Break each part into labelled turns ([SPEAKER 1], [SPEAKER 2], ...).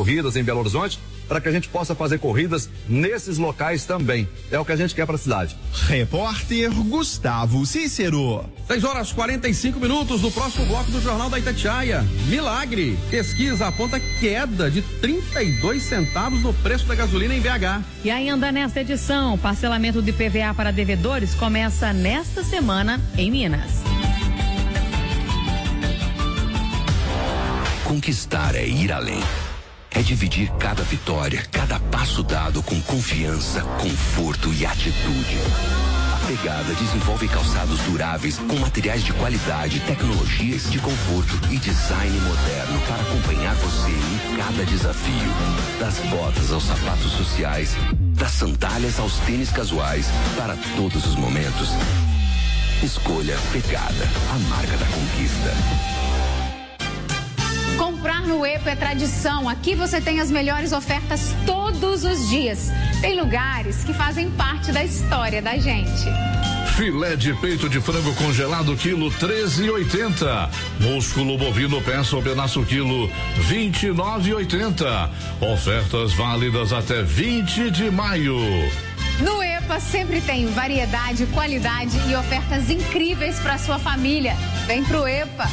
[SPEAKER 1] corridas em Belo Horizonte, para que a gente possa fazer corridas nesses locais também. É o que a gente quer para a cidade.
[SPEAKER 2] Repórter Gustavo Cícero.
[SPEAKER 3] 6h45 no próximo bloco do Jornal da Itatiaia. Milagre. Pesquisa aponta queda de 32 centavos no preço da gasolina em BH.
[SPEAKER 4] E ainda nesta edição, parcelamento de IPVA para devedores começa nesta semana em Minas.
[SPEAKER 5] Conquistar é ir além. É dividir cada vitória, cada passo dado com confiança, conforto e atitude. A Pegada desenvolve calçados duráveis com materiais de qualidade, tecnologias de conforto e design moderno para acompanhar você em cada desafio. Das botas aos sapatos sociais, das sandálias aos tênis casuais, para todos os momentos. Escolha Pegada, a marca da conquista.
[SPEAKER 6] Comprar no EPA é tradição. Aqui você tem as melhores ofertas todos os dias. Tem lugares que fazem parte da história da gente.
[SPEAKER 7] Filé de peito de frango congelado quilo 13,80. Músculo bovino peça ou pedaço quilo 29,80. Ofertas válidas até 20 de maio.
[SPEAKER 6] No EPA sempre tem variedade, qualidade e ofertas incríveis para sua família. Vem pro EPA.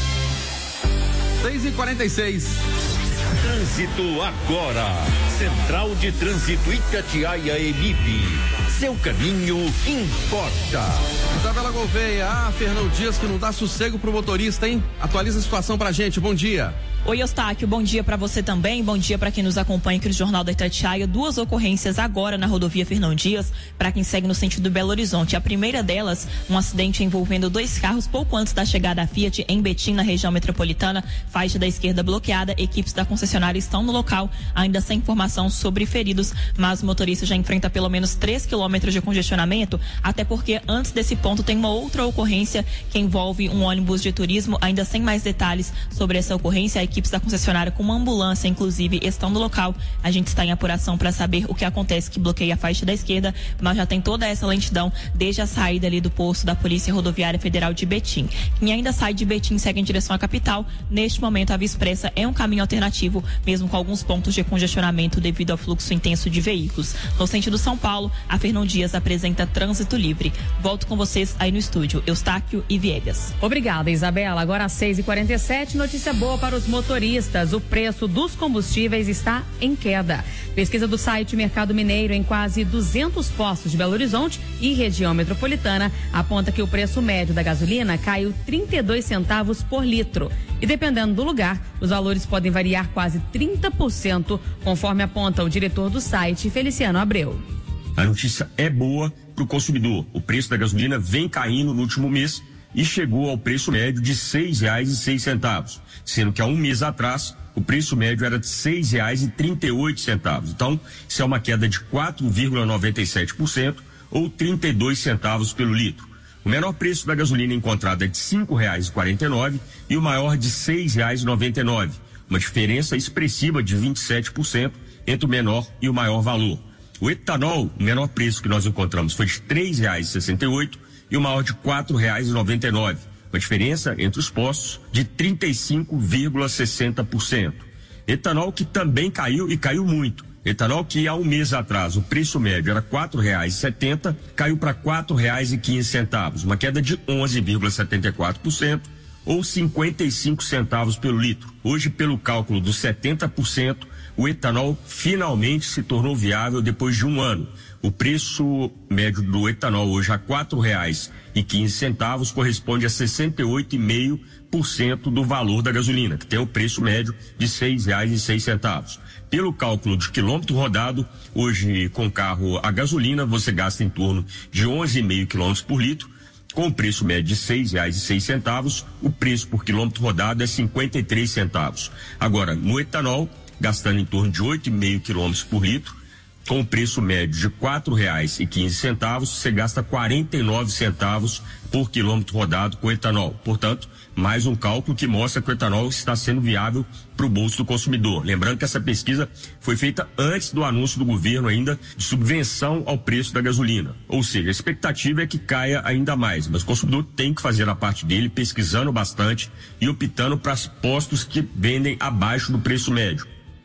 [SPEAKER 3] 6h46.
[SPEAKER 8] Trânsito agora. Central de Trânsito Itatiaia EMIP. Seu caminho importa.
[SPEAKER 3] Isabela Gouveia, Fernão Dias, que não dá sossego pro motorista, hein? Atualiza a situação pra gente, bom dia.
[SPEAKER 9] Oi, Eustáquio, bom dia para você também, bom dia para quem nos acompanha aqui no Jornal da Itatiaia. 2 ocorrências agora na rodovia Fernão Dias, para quem segue no sentido do Belo Horizonte. A primeira delas, um acidente envolvendo 2 carros pouco antes da chegada à Fiat em Betim, na região metropolitana, faixa da esquerda bloqueada, equipes da concessionária estão no local, ainda sem informação sobre feridos, mas o motorista já enfrenta pelo menos 3 quilômetros de congestionamento, até porque antes desse ponto tem uma outra ocorrência que envolve um ônibus de turismo, ainda sem mais detalhes sobre essa ocorrência. A equipes da concessionária com uma ambulância, inclusive, estão no local. A gente está em apuração para saber o que acontece que bloqueia a faixa da esquerda, mas já tem toda essa lentidão desde a saída ali do posto da Polícia Rodoviária Federal de Betim. Quem ainda sai de Betim segue em direção à capital. Neste momento, a Via Expressa é um caminho alternativo, mesmo com alguns pontos de congestionamento devido ao fluxo intenso de veículos. No sentido São Paulo, a Fernão Dias apresenta trânsito livre. Volto com vocês aí no estúdio, Eustáquio e Viegas.
[SPEAKER 4] Obrigada, Isabela. Agora às 6h47, notícia boa para os motoristas. O preço dos combustíveis está em queda. Pesquisa do site Mercado Mineiro em quase 200 postos de Belo Horizonte e região metropolitana aponta que o preço médio da gasolina caiu 32 centavos por litro. E dependendo do lugar, os valores podem variar quase 30%, conforme aponta o diretor do site, Feliciano Abreu.
[SPEAKER 10] A notícia é boa para o consumidor. O preço da gasolina vem caindo no último mês e chegou ao preço médio de R$ 6,06, sendo que há um mês atrás o preço médio era de R$ 6,38. Então, isso é uma queda de 4,97% ou 32 centavos pelo litro. O menor preço da gasolina encontrado é de R$ 5,49 e o maior de R$ 6,99, uma diferença expressiva de 27% entre o menor e o maior valor. O etanol, o menor preço que nós encontramos foi de R$ 3,68 e o maior de R$ 4,99, uma diferença entre os postos de 35,60%. Etanol que também caiu e caiu muito. Etanol que há um mês atrás o preço médio era R$ 4,70, caiu para R$ 4,15, uma queda de 11,74% ou 55 centavos pelo litro. Hoje, pelo cálculo dos 70%, o etanol finalmente se tornou viável depois de um ano. O preço médio do etanol hoje a R$ 4,15 corresponde a 68,5% do valor da gasolina, que tem o preço médio de R$ 6,06. Pelo cálculo de quilômetro rodado, hoje com carro a gasolina você gasta em torno de 11,5 quilômetros por litro. Com o preço médio de R$ 6,06, o preço por quilômetro rodado é 53 centavos. Agora, no etanol, gastando em torno de 8,5 quilômetros por litro, com o preço médio de R$ 4,15, você gasta 49 centavos por quilômetro rodado com etanol. Portanto, mais um cálculo que mostra que o etanol está sendo viável para o bolso do consumidor. Lembrando que essa pesquisa foi feita antes do anúncio do governo ainda de subvenção ao preço da gasolina. Ou seja, a expectativa é que caia ainda mais, mas o consumidor tem que fazer a parte dele, pesquisando bastante e optando para postos que vendem abaixo do preço médio.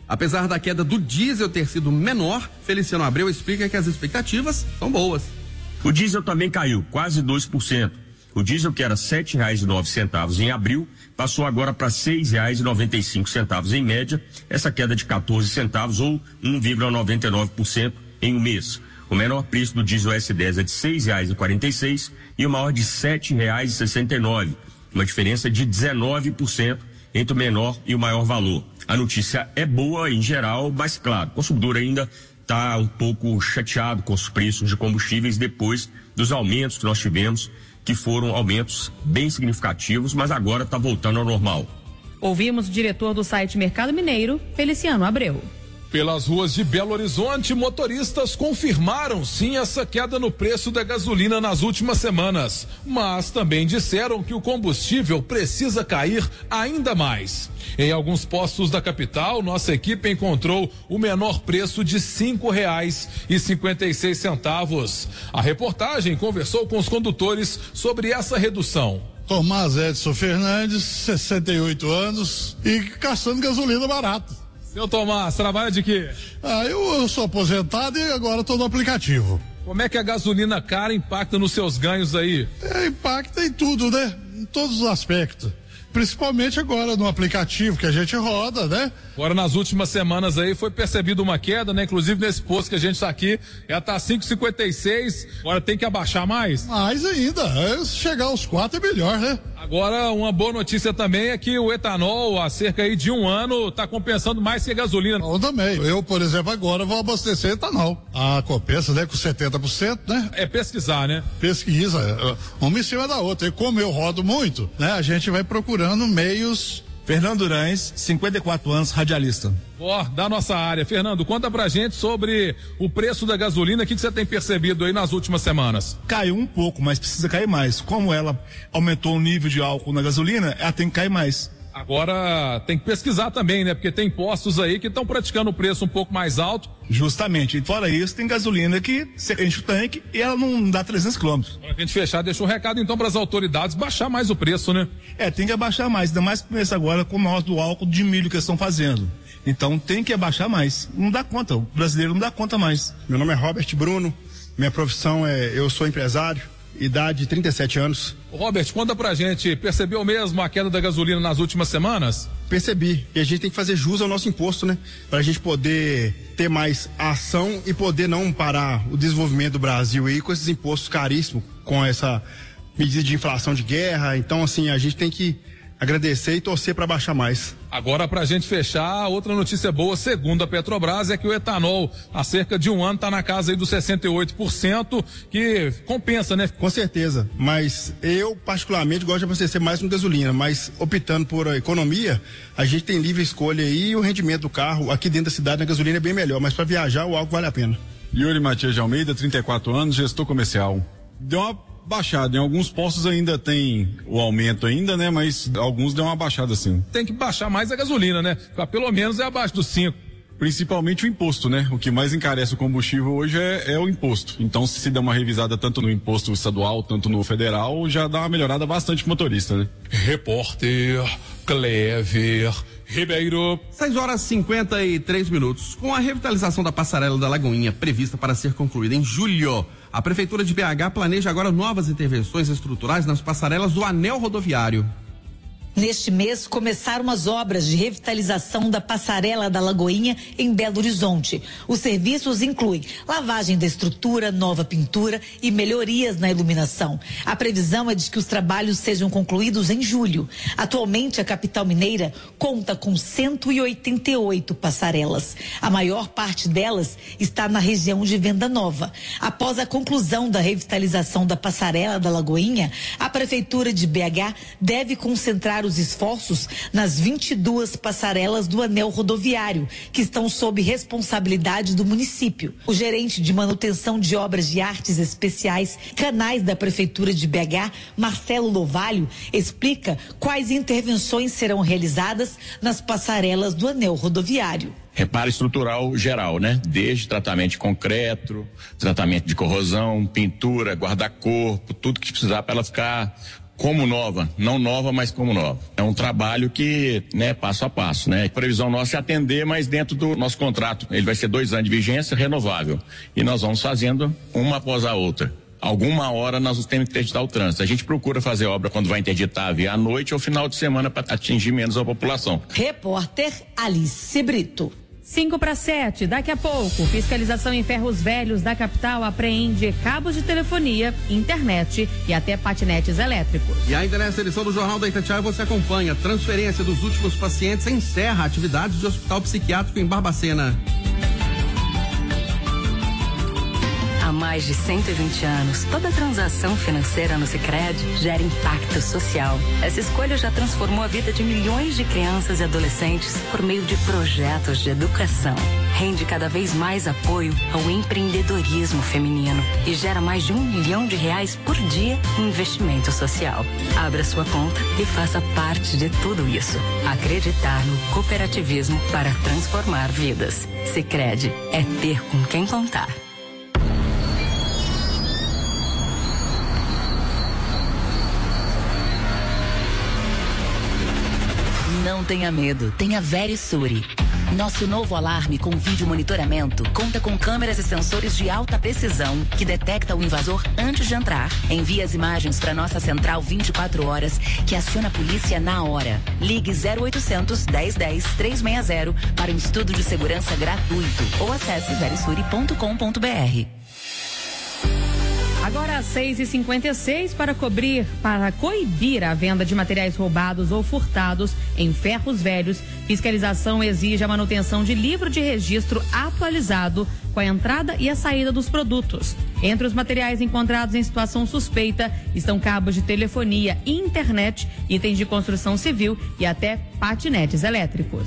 [SPEAKER 3] Apesar da queda do diesel ter sido menor, Feliciano Abreu explica que as expectativas são boas.
[SPEAKER 10] O diesel também caiu, quase 2%. O diesel, que era R$ 7,09 em abril, passou agora para R$ 6,95 em média, essa queda de 14 centavos ou 1,99% em um mês. O menor preço do diesel S10 é de R$ 6,46 e o maior de R$ 7,69, uma diferença de 19% entre o menor e o maior valor. A notícia é boa em geral, mas claro, o consumidor ainda está um pouco chateado com os preços de combustíveis depois dos aumentos que nós tivemos, que foram aumentos bem significativos, mas agora está voltando ao normal.
[SPEAKER 4] Ouvimos o diretor do site Mercado Mineiro, Feliciano Abreu.
[SPEAKER 11] Pelas ruas de Belo Horizonte, motoristas confirmaram sim essa queda no preço da gasolina nas últimas semanas, mas também disseram que o combustível precisa cair ainda mais. Em alguns postos da capital, nossa equipe encontrou o menor preço de R$ 5,56. A reportagem conversou com os condutores sobre essa redução.
[SPEAKER 12] Tomás Edson Fernandes, 68 anos e gastando gasolina barata.
[SPEAKER 11] Seu Tomás, trabalha de quê?
[SPEAKER 12] Eu sou aposentado e agora estou no aplicativo.
[SPEAKER 11] Como é que a gasolina cara impacta nos seus ganhos aí?
[SPEAKER 12] Impacta em tudo, né? Em todos os aspectos. Principalmente agora no aplicativo que a gente roda, né?
[SPEAKER 11] Agora nas últimas semanas aí foi percebida uma queda, né? Inclusive nesse posto que a gente está aqui, ela tá 5,56, agora tem que abaixar mais?
[SPEAKER 12] Mais ainda, se chegar aos 4 é melhor, né?
[SPEAKER 11] Agora uma boa notícia também é que o etanol há cerca aí de um ano está compensando mais que a gasolina.
[SPEAKER 12] Eu também, eu por exemplo agora vou abastecer etanol. Compensa, né? Com 70%, né?
[SPEAKER 11] É pesquisar, né?
[SPEAKER 12] Pesquisa, uma em cima da outra, e como eu rodo muito, né? A gente vai procurando meios.
[SPEAKER 13] Fernando Durães, 54 anos, radialista.
[SPEAKER 11] Da nossa área. Fernando, conta pra gente sobre o preço da gasolina, o que você tem percebido aí nas últimas semanas?
[SPEAKER 13] Caiu um pouco, mas precisa cair mais. Como ela aumentou o nível de álcool na gasolina, ela tem que cair mais.
[SPEAKER 11] Agora tem que pesquisar também, né? Porque tem postos aí que estão praticando o preço um pouco mais alto.
[SPEAKER 13] Justamente. E fora isso, tem gasolina que você enche o tanque e ela não dá 300 quilômetros.
[SPEAKER 11] Pra gente fechar, deixa um recado então para as autoridades baixar mais o preço, né?
[SPEAKER 13] Tem que abaixar mais, ainda mais começar agora com o nós do álcool de milho que eles estão fazendo. Então tem que abaixar mais. Não dá conta, o brasileiro não dá conta mais.
[SPEAKER 14] Meu nome é Robert Bruno, minha profissão eu sou empresário. Idade 37 anos.
[SPEAKER 11] Robert, conta pra gente, percebeu mesmo a queda da gasolina nas últimas semanas?
[SPEAKER 14] Percebi, e a gente tem que fazer jus ao nosso imposto, né? Pra gente poder ter mais ação e poder não parar o desenvolvimento do Brasil aí com esses impostos caríssimos, com essa medida de inflação de guerra. Então, assim, a gente tem que agradecer e torcer para baixar mais.
[SPEAKER 11] Agora, pra gente fechar, outra notícia boa, segundo a Petrobras, é que o etanol há cerca de um ano tá na casa aí dos 68%, que compensa, né?
[SPEAKER 14] Com certeza, mas eu particularmente gosto de abastecer mais com gasolina, mas optando por a economia, a gente tem livre escolha aí e o rendimento do carro aqui dentro da cidade na gasolina é bem melhor, mas para viajar o álcool vale a pena.
[SPEAKER 15] Yuri Matias de Almeida, 34 anos, gestor comercial. Deu uma baixada, em alguns postos ainda tem o aumento ainda, né? Mas alguns deu uma baixada sim.
[SPEAKER 11] Tem que baixar mais a gasolina, né? Pelo menos é abaixo dos 5.
[SPEAKER 15] Principalmente o imposto, né? O que mais encarece o combustível hoje é o imposto. Então, se der uma revisada tanto no imposto estadual, tanto no federal, já dá uma melhorada bastante pro motorista, né?
[SPEAKER 11] Repórter Clever Ribeiro.
[SPEAKER 3] 6h53. Com a revitalização da passarela da Lagoinha prevista para ser concluída em julho, a Prefeitura de BH planeja agora novas intervenções estruturais nas passarelas do anel rodoviário.
[SPEAKER 16] Neste mês, começaram as obras de revitalização da passarela da Lagoinha em Belo Horizonte. Os serviços incluem lavagem da estrutura, nova pintura e melhorias na iluminação. A previsão é de que os trabalhos sejam concluídos em julho. Atualmente, a capital mineira conta com 188 passarelas. A maior parte delas está na região de Venda Nova. Após a conclusão da revitalização da passarela da Lagoinha, a Prefeitura de BH deve concentrar os esforços nas 22 passarelas do anel rodoviário, que estão sob responsabilidade do município. O gerente de manutenção de obras de artes especiais, canais da Prefeitura de BH, Marcelo Lovalho, explica quais intervenções serão realizadas nas passarelas do anel rodoviário.
[SPEAKER 17] Reparo estrutural geral, né? Desde tratamento de concreto, tratamento de corrosão, pintura, guarda-corpo, tudo que precisar para ela ficar como nova, não nova, mas como nova. É um trabalho que, né, passo a passo, né? A previsão nossa é atender, mas dentro do nosso contrato, ele vai ser 2 anos de vigência, renovável. E nós vamos fazendo uma após a outra. Alguma hora nós temos que interditar o trânsito. A gente procura fazer obra quando vai interditar a via à noite ou final de semana para atingir menos a população.
[SPEAKER 16] Repórter Alice Brito.
[SPEAKER 4] 6:55, daqui a pouco, fiscalização em Ferros Velhos da capital apreende cabos de telefonia, internet e até patinetes elétricos.
[SPEAKER 3] E ainda nessa edição do Jornal da Itatiaia você acompanha: transferência dos últimos pacientes encerra atividades de hospital psiquiátrico em Barbacena.
[SPEAKER 18] Há mais de 120 anos, toda transação financeira no Sicredi gera impacto social. Essa escolha já transformou a vida de milhões de crianças e adolescentes por meio de projetos de educação. Rende cada vez mais apoio ao empreendedorismo feminino e gera mais de R$1 milhão por dia em investimento social. Abra sua conta e faça parte de tudo isso. Acreditar no cooperativismo para transformar vidas. Sicredi é ter com quem contar.
[SPEAKER 19] Não tenha medo, tenha Verisure. Nosso novo alarme com vídeo monitoramento conta com câmeras e sensores de alta precisão que detecta o invasor antes de entrar. Envia as imagens para nossa central 24 horas que aciona a polícia na hora. Ligue 0800 1010 360 para um estudo de segurança gratuito ou acesse verisure.com.br.
[SPEAKER 4] Agora às 6:56 para coibir a venda de materiais roubados ou furtados em Ferros Velhos, fiscalização exige a manutenção de livro de registro atualizado com a entrada e a saída dos produtos. Entre os materiais encontrados em situação suspeita estão cabos de telefonia e internet, itens de construção civil e até patinetes elétricos.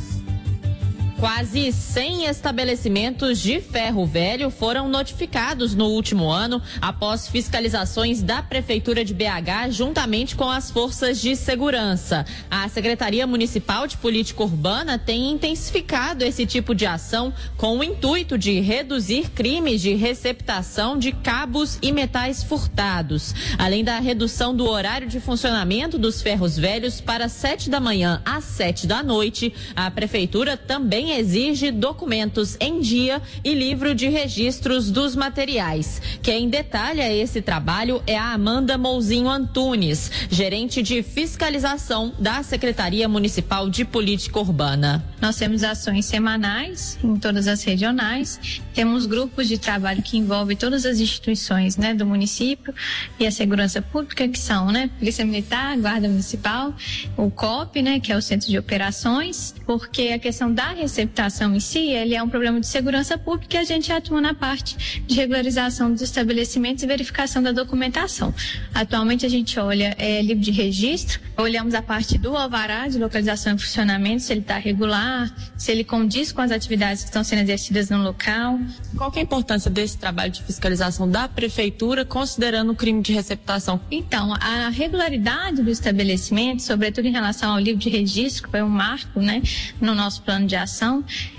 [SPEAKER 9] Quase 100 estabelecimentos de ferro velho foram notificados no último ano após fiscalizações da Prefeitura de BH juntamente com as forças de segurança. A Secretaria Municipal de Política Urbana tem intensificado esse tipo de ação com o intuito de reduzir crimes de receptação de cabos e metais furtados. Além da redução do horário de funcionamento dos ferros velhos para 7 da manhã às 7 da noite, a Prefeitura também exige documentos em dia e livro de registros dos materiais. Quem detalha esse trabalho é a Amanda Mouzinho Antunes, gerente de fiscalização da Secretaria Municipal de Política Urbana.
[SPEAKER 20] Nós temos ações semanais em todas as regionais, temos grupos de trabalho que envolvem todas as instituições, né, do município e a segurança pública, que são, né, Polícia Militar, Guarda Municipal, o COP, né, que é o Centro de Operações, porque a questão da receptação em si, ele é um problema de segurança pública e a gente atua na parte de regularização dos estabelecimentos e verificação da documentação. Atualmente a gente olha livro de registro, olhamos a parte do alvará de localização e funcionamento, se ele está regular, se ele condiz com as atividades que estão sendo exercidas no local.
[SPEAKER 9] Qual que é a importância desse trabalho de fiscalização da Prefeitura, considerando o crime de receptação?
[SPEAKER 20] Então, a regularidade do estabelecimento, sobretudo em relação ao livro de registro, que foi um marco, né, no nosso plano de ação,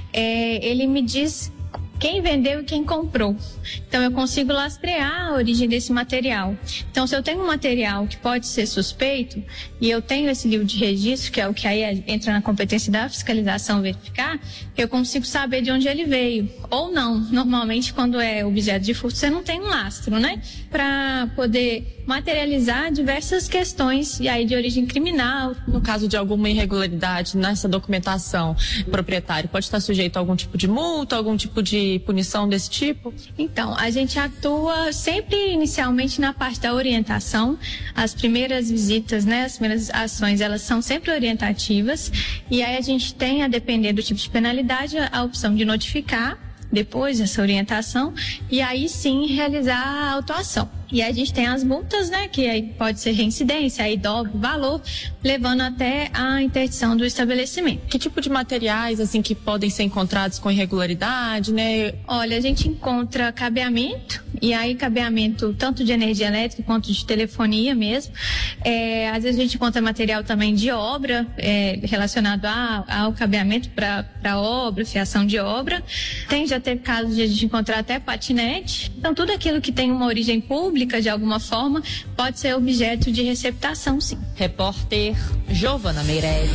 [SPEAKER 20] ele me diz quem vendeu e quem comprou. Então, eu consigo lastrear a origem desse material. Então, se eu tenho um material que pode ser suspeito e eu tenho esse livro de registro, que é o que aí entra na competência da fiscalização verificar, eu consigo saber de onde ele veio. Ou não. Normalmente, quando é objeto de furto, você não tem um lastro, né? Para poder materializar diversas questões e aí de origem criminal.
[SPEAKER 9] No caso de alguma irregularidade nessa documentação, o proprietário pode estar sujeito a algum tipo de multa, algum tipo de punição desse tipo?
[SPEAKER 20] Então, a gente atua sempre inicialmente na parte da orientação. As primeiras visitas, né, as primeiras ações, elas são sempre orientativas e aí a gente tem, a depender do tipo de penalidade, a opção de notificar depois dessa orientação e aí sim realizar a autuação. E aí a gente tem as multas, né, que aí pode ser reincidência, aí dobra o valor, levando até a interdição do estabelecimento.
[SPEAKER 9] Que tipo de materiais, assim, que podem ser encontrados com irregularidade, né?
[SPEAKER 20] Olha, a gente encontra cabeamento, e aí cabeamento tanto de energia elétrica quanto de telefonia mesmo. Às vezes a gente encontra material também de obra, relacionado ao cabeamento para obra, fiação de obra. Já teve casos de a gente encontrar até patinete. Então, tudo aquilo que tem uma origem pública, de alguma forma, pode ser objeto de receptação, sim.
[SPEAKER 9] Repórter Giovana Meirelles.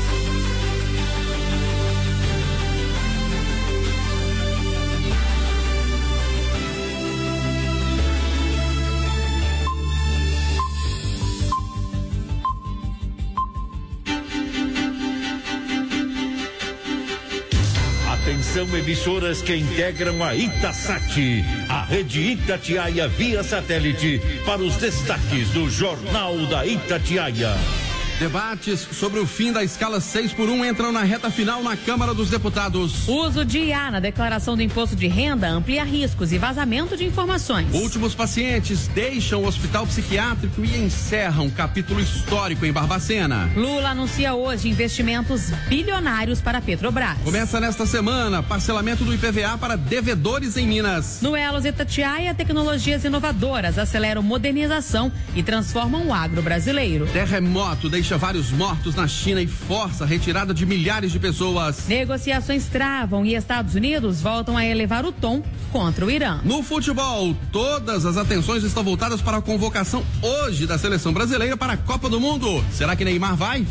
[SPEAKER 8] Atenção, emissoras que integram a Itasat, a rede Itatiaia via satélite, para os destaques do Jornal da Itatiaia.
[SPEAKER 3] Debates sobre o fim da escala 6x1 entram na reta final na Câmara dos Deputados.
[SPEAKER 4] Uso de IA na declaração do imposto de renda amplia riscos e vazamento de informações.
[SPEAKER 3] Últimos pacientes deixam o hospital psiquiátrico e encerram um capítulo histórico em Barbacena.
[SPEAKER 4] Lula anuncia hoje investimentos bilionários para a Petrobras.
[SPEAKER 3] Começa nesta semana parcelamento do IPVA para devedores em Minas.
[SPEAKER 4] No Elos Itatiaia, tecnologias inovadoras aceleram modernização e transformam o agro brasileiro.
[SPEAKER 3] Terremoto deixa vários mortos na China e força a retirada de milhares de pessoas.
[SPEAKER 4] Negociações travam e Estados Unidos voltam a elevar o tom contra o Irã.
[SPEAKER 3] No futebol, todas as atenções estão voltadas para a convocação hoje da seleção brasileira para a Copa do Mundo. Será que Neymar vai?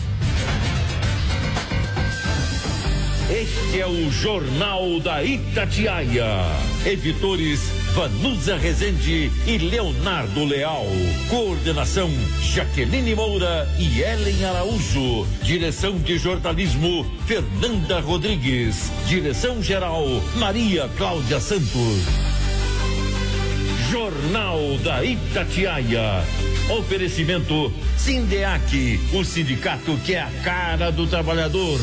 [SPEAKER 8] Este é o Jornal da Itatiaia. Editores Vanusa Rezende e Leonardo Leal. Coordenação Jaqueline Moura e Ellen Araújo. Direção de jornalismo Fernanda Rodrigues. Direção-geral Maria Cláudia Santos. Jornal da Itatiaia. Oferecimento Sindeac, o sindicato que é a cara do trabalhador.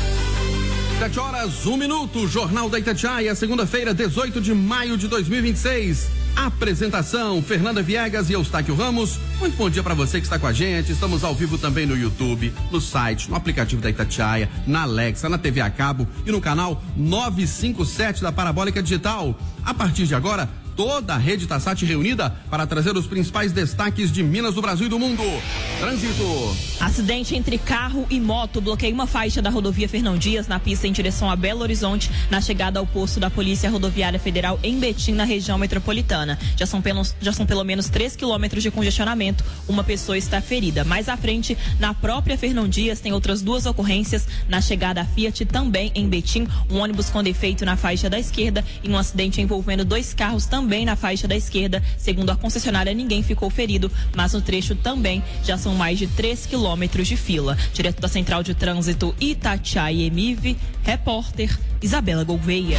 [SPEAKER 3] 7h01, Jornal da Itatiaia, segunda-feira, 18 de maio de 2026. Apresentação, Fernanda Viegas e Eustáquio Ramos. Muito bom dia para você que está com a gente. Estamos ao vivo também no YouTube, no site, no aplicativo da Itatiaia, na Alexa, na TV a cabo e no canal 957 da Parabólica Digital. A partir de agora, toda a rede Itasat reunida para trazer os principais destaques de Minas, do Brasil e do mundo. Trânsito.
[SPEAKER 9] Acidente entre carro e moto bloqueia uma faixa da rodovia Fernão Dias na pista em direção a Belo Horizonte, na chegada ao posto da Polícia Rodoviária Federal em Betim, na região metropolitana. Já são pelo menos 3 quilômetros de congestionamento. Uma pessoa está ferida. Mais à frente, na própria Fernão Dias, tem outras 2 ocorrências. Na chegada à Fiat, também em Betim, um ônibus com defeito na faixa da esquerda e um acidente envolvendo 2 carros também na faixa da esquerda. Segundo a concessionária, ninguém ficou ferido, mas no trecho também já são mais de 3 quilômetros de fila. Direto da Central de Trânsito Itatiaia Emive, repórter Isabela Gouveia.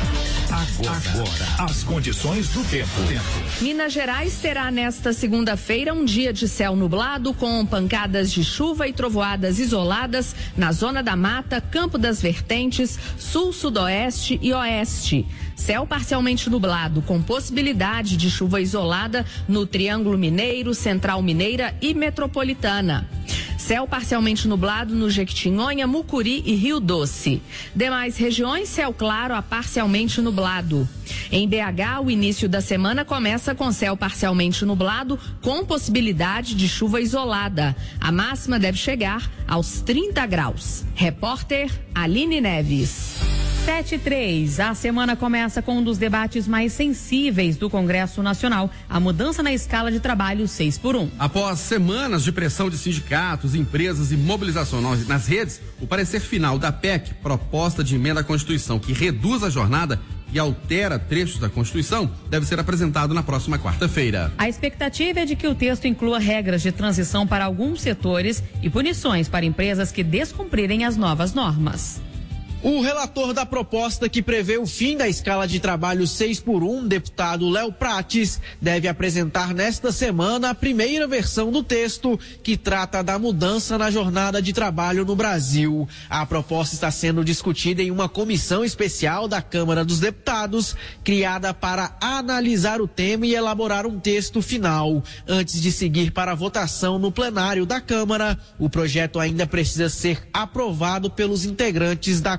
[SPEAKER 21] Agora, as condições do tempo.
[SPEAKER 22] Minas Gerais terá nesta segunda-feira um dia de céu nublado com pancadas de chuva e trovoadas isoladas na zona da Mata, Campo das Vertentes, Sul, Sudoeste e Oeste. Céu parcialmente nublado com possibilidade de chuva isolada no Triângulo Mineiro, Central Mineira e Metropolitana. Céu parcialmente nublado no Jequitinhonha, Mucuri e Rio Doce. Demais regiões, céu claro a parcialmente nublado. Em BH, o início da semana começa com céu parcialmente nublado, com possibilidade de chuva isolada. A máxima deve chegar aos 30 graus. Repórter Aline Neves.
[SPEAKER 4] 7:03. A semana começa com um dos debates mais sensíveis do Congresso Nacional, a mudança na escala de trabalho 6x1.
[SPEAKER 3] Após semanas de pressão de sindicatos, empresas e mobilização nas redes, o parecer final da PEC, proposta de emenda à Constituição, que reduz a jornada e altera trechos da Constituição, deve ser apresentado na próxima quarta-feira.
[SPEAKER 4] A expectativa é de que o texto inclua regras de transição para alguns setores e punições para empresas que descumprirem as novas normas.
[SPEAKER 23] O relator da proposta que prevê o fim da escala de trabalho 6x1, deputado Léo Prates, deve apresentar nesta semana a primeira versão do texto que trata da mudança na jornada de trabalho no Brasil. A proposta está sendo discutida em uma comissão especial da Câmara dos Deputados, criada para analisar o tema e elaborar um texto final. Antes de seguir para a votação no plenário da Câmara, o projeto ainda precisa ser aprovado pelos integrantes da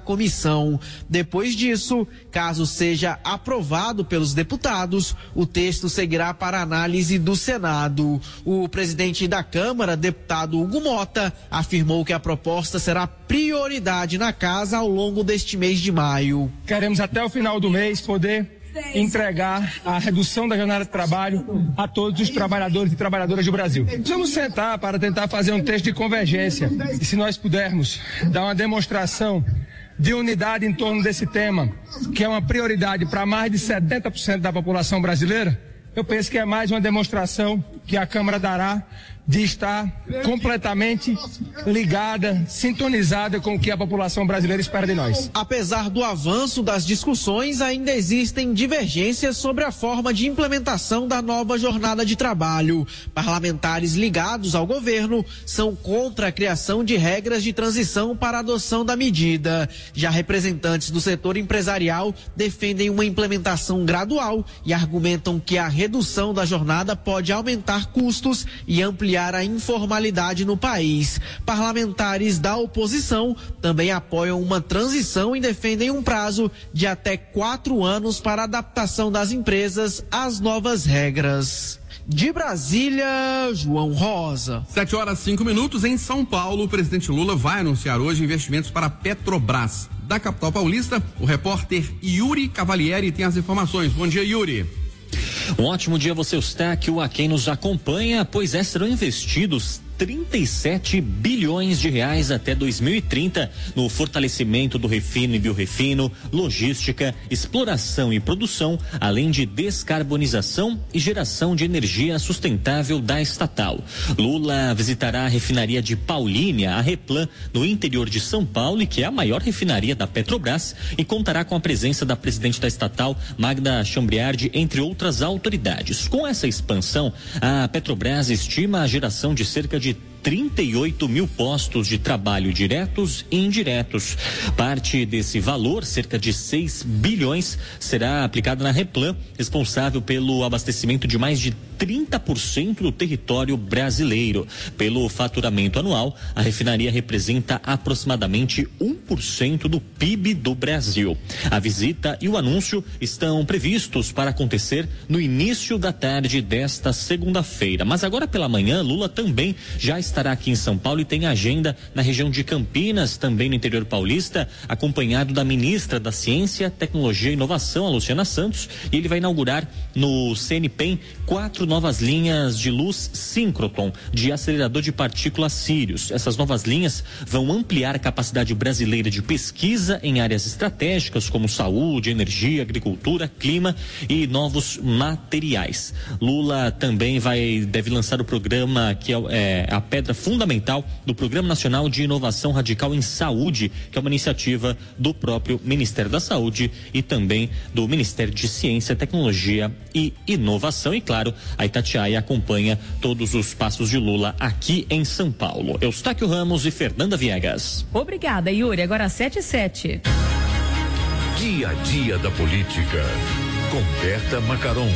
[SPEAKER 23] comissão. Depois disso, caso seja aprovado pelos deputados, o texto seguirá para análise do Senado. O presidente da Câmara, deputado Hugo Mota, afirmou que a proposta será prioridade na casa ao longo deste mês de maio.
[SPEAKER 1] Queremos até o final do mês poder entregar a redução da jornada de trabalho a todos os trabalhadores e trabalhadoras do Brasil. Vamos sentar para tentar fazer um texto de convergência. E se nós pudermos dar uma demonstração de unidade em torno desse tema, que é uma prioridade para mais de 70% da população brasileira, eu penso que é mais uma demonstração que a Câmara dará de estar completamente ligada, sintonizada com o que a população brasileira espera de nós.
[SPEAKER 23] Apesar do avanço das discussões, ainda existem divergências sobre a forma de implementação da nova jornada de trabalho. Parlamentares ligados ao governo são contra a criação de regras de transição para a adoção da medida. Já representantes do setor empresarial defendem uma implementação gradual e argumentam que a redução da jornada pode aumentar custos e ampliar a informalidade no país. Parlamentares da oposição também apoiam uma transição e defendem um prazo de até 4 anos para a adaptação das empresas às novas regras. De Brasília, João Rosa.
[SPEAKER 3] 7h05. Em São Paulo, o presidente Lula vai anunciar hoje investimentos para a Petrobras. Da capital paulista, o repórter Yuri Cavalieri tem as informações. Bom dia, Yuri.
[SPEAKER 2] Um ótimo dia, você, Eustáquio, a quem nos acompanha, pois serão investidos 37 bilhões de reais até 2030 no fortalecimento do refino e biorrefino, logística, exploração e produção, além de descarbonização e geração de energia sustentável da estatal. Lula visitará a refinaria de Paulínia, a Replan, no interior de São Paulo, e que é a maior refinaria da Petrobras, e contará com a presença da presidente da estatal, Magda Chambriardi, entre outras autoridades. Com essa expansão, a Petrobras estima a geração de cerca de 38 mil postos de trabalho diretos e indiretos. Parte desse valor, cerca de 6 bilhões, será aplicada na Replan, responsável pelo abastecimento de mais de 30% do território brasileiro. Pelo faturamento anual, a refinaria representa aproximadamente 1% do PIB do Brasil. A visita e o anúncio estão previstos para acontecer no início da tarde desta segunda-feira. Mas agora pela manhã, Lula também já estará aqui em São Paulo e tem agenda na região de Campinas, também no interior paulista, acompanhado da ministra da Ciência, Tecnologia e Inovação, a Luciana Santos, e ele vai inaugurar no CNPEM 4 novas linhas de luz síncrotron de acelerador de partículas Sirius. Essas novas linhas vão ampliar a capacidade brasileira de pesquisa em áreas estratégicas como saúde, energia, agricultura, clima e novos materiais. Lula também deve lançar o programa que é a pedra fundamental do Programa Nacional de Inovação Radical em Saúde, que é uma iniciativa do próprio Ministério da Saúde e também do Ministério de Ciência, Tecnologia e Inovação. E claro, a Itatiaia acompanha todos os passos de Lula aqui em São Paulo. Eustáquio Ramos e Fernanda Viegas.
[SPEAKER 4] Obrigada, Yuri. Agora 7h07.
[SPEAKER 7] Dia a dia da política, com Berta Macaron.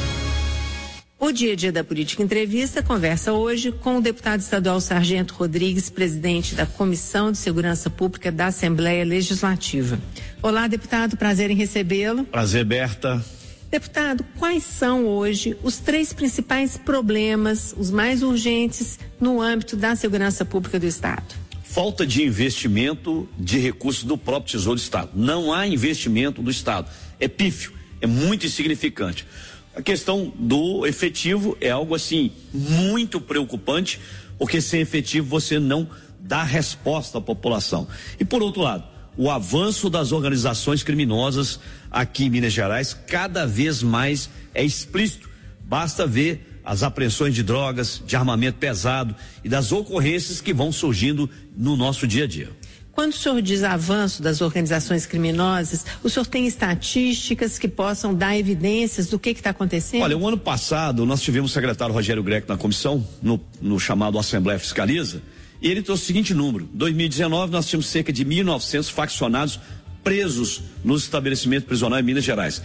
[SPEAKER 21] O Dia a Dia da Política Entrevista conversa hoje com o deputado estadual Sargento Rodrigues, presidente da Comissão de Segurança Pública da Assembleia Legislativa. Olá, deputado, prazer em recebê-lo.
[SPEAKER 24] Prazer, Berta.
[SPEAKER 21] Deputado, quais são hoje os 3 principais problemas, os mais urgentes, no âmbito da segurança pública do Estado?
[SPEAKER 24] Falta de investimento de recursos do próprio Tesouro do Estado. Não há investimento do Estado. É pífio, é muito insignificante. A questão do efetivo é algo assim muito preocupante, porque sem efetivo você não dá resposta à população. E por outro lado, o avanço das organizações criminosas aqui em Minas Gerais cada vez mais é explícito. Basta ver as apreensões de drogas, de armamento pesado e das ocorrências que vão surgindo no nosso dia a dia.
[SPEAKER 21] Quando o senhor diz avanço das organizações criminosas, o senhor tem estatísticas que possam dar evidências do que está acontecendo?
[SPEAKER 24] Olha, o ano passado nós tivemos o secretário Rogério Greco na comissão, no chamado Assembleia Fiscaliza, e ele trouxe o seguinte número: em 2019 nós tínhamos cerca de 1.900 faccionados presos nos estabelecimentos prisionais em Minas Gerais.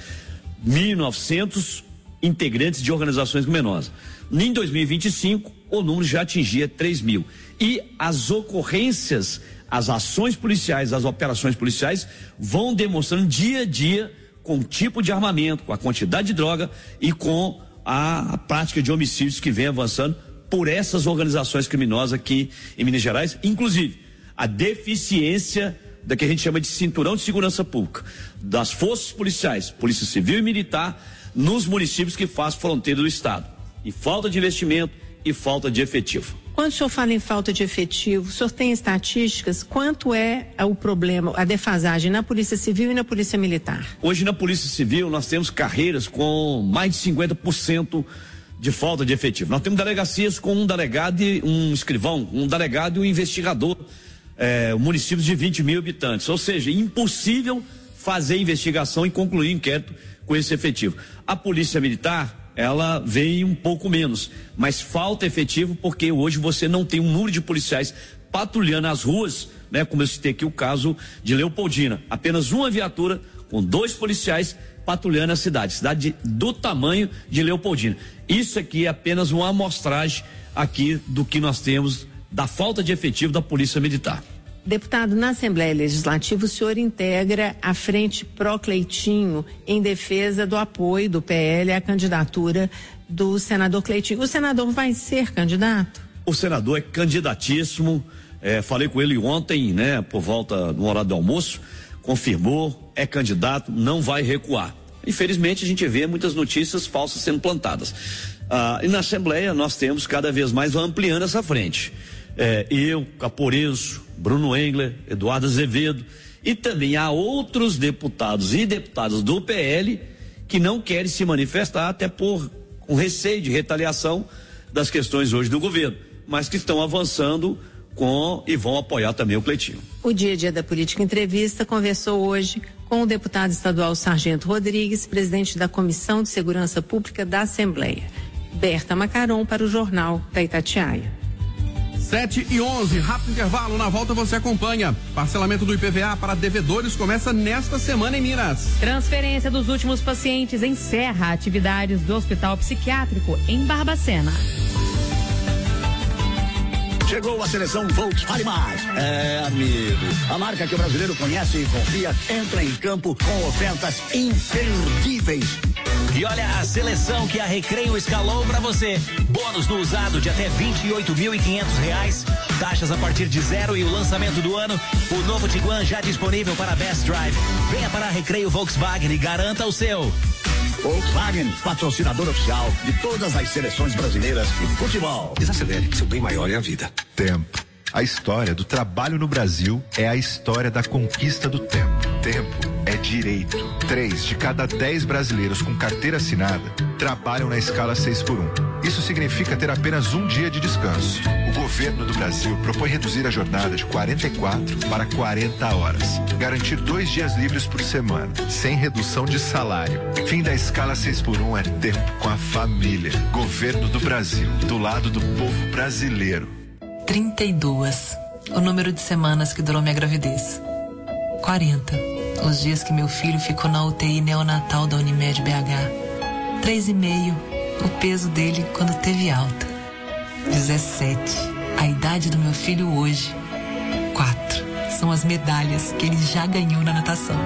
[SPEAKER 24] 1.900 integrantes de organizações criminosas. Em 2025 o número já atingia 3.000. E as ocorrências as ações policiais, as operações policiais vão demonstrando dia a dia com o tipo de armamento, com a quantidade de droga e com a prática de homicídios que vem avançando por essas organizações criminosas aqui em Minas Gerais, inclusive a deficiência da que a gente chama de cinturão de segurança pública, das forças policiais, Polícia Civil e Militar, nos municípios que fazem fronteira do estado. E falta de investimento e falta de efetivo.
[SPEAKER 21] Quando o senhor fala em falta de efetivo, o senhor tem estatísticas? Quanto é o problema, a defasagem na Polícia Civil e na Polícia Militar?
[SPEAKER 24] Hoje na Polícia Civil nós temos carreiras com mais de 50% de falta de efetivo. Nós temos delegacias com um delegado e um escrivão, um delegado e um investigador, municípios de 20 mil habitantes. Ou seja, impossível fazer investigação e concluir inquérito com esse efetivo. A Polícia Militar, ela vem um pouco menos, mas falta efetivo porque hoje você não tem um número de policiais patrulhando as ruas, né? Como eu citei aqui o caso de Leopoldina, apenas uma viatura com 2 policiais patrulhando a cidade do tamanho de Leopoldina. Isso aqui é apenas uma amostragem aqui do que nós temos da falta de efetivo da Polícia Militar.
[SPEAKER 21] Deputado, na Assembleia Legislativa, o senhor integra a Frente Pró-Cleitinho em defesa do apoio do PL à candidatura do senador Cleitinho. O senador vai ser candidato?
[SPEAKER 24] O senador é candidatíssimo, falei com ele ontem, né, por volta do horário do almoço, confirmou, é candidato, não vai recuar. Infelizmente a gente vê muitas notícias falsas sendo plantadas. E na Assembleia nós temos cada vez mais ampliando essa frente. Eu, Caporeso, Bruno Engler, Eduardo Azevedo, e também há outros deputados e deputadas do PL que não querem se manifestar até por um receio de retaliação das questões hoje do governo, mas que estão avançando e vão apoiar também o Cleitinho.
[SPEAKER 21] O Dia a Dia da Política Entrevista conversou hoje com o deputado estadual Sargento Rodrigues, presidente da Comissão de Segurança Pública da Assembleia. Berta Macaron para o Jornal da Itatiaia.
[SPEAKER 3] 7h11, rápido intervalo, na volta você acompanha. Parcelamento do IPVA para devedores começa nesta semana em Minas.
[SPEAKER 4] Transferência dos últimos pacientes encerra atividades do Hospital Psiquiátrico em Barbacena.
[SPEAKER 5] Chegou a seleção Volkswagen. Amigo, a marca que o brasileiro conhece e confia entra em campo com ofertas imperdíveis.
[SPEAKER 6] E olha a seleção que a Recreio escalou para você. Bônus no usado de até R$28.500, taxas a partir de 0 e o lançamento do ano, o novo Tiguan já disponível para Best Drive. Venha para a Recreio Volkswagen e garanta o seu.
[SPEAKER 5] Volkswagen, patrocinador oficial de todas as seleções brasileiras de futebol.
[SPEAKER 10] Desacelere, que seu bem maior é a vida. Tempo. A história do trabalho no Brasil é a história da conquista do tempo. Tempo é direito. 3 de cada 10 brasileiros com carteira assinada trabalham na escala 6x1. Isso significa ter apenas um dia de descanso. O governo do Brasil propõe reduzir a jornada de 44 para 40 horas. Garantir 2 dias livres por semana, sem redução de salário. Fim da escala 6x1 é tempo com a família. Governo do Brasil, do lado do povo brasileiro.
[SPEAKER 12] 32, o número de semanas que durou minha gravidez. 40, os dias que meu filho ficou na UTI neonatal da Unimed BH. 3,5, o peso dele quando teve alta. 17, a idade do meu filho hoje. 4, são as medalhas que ele já ganhou na natação.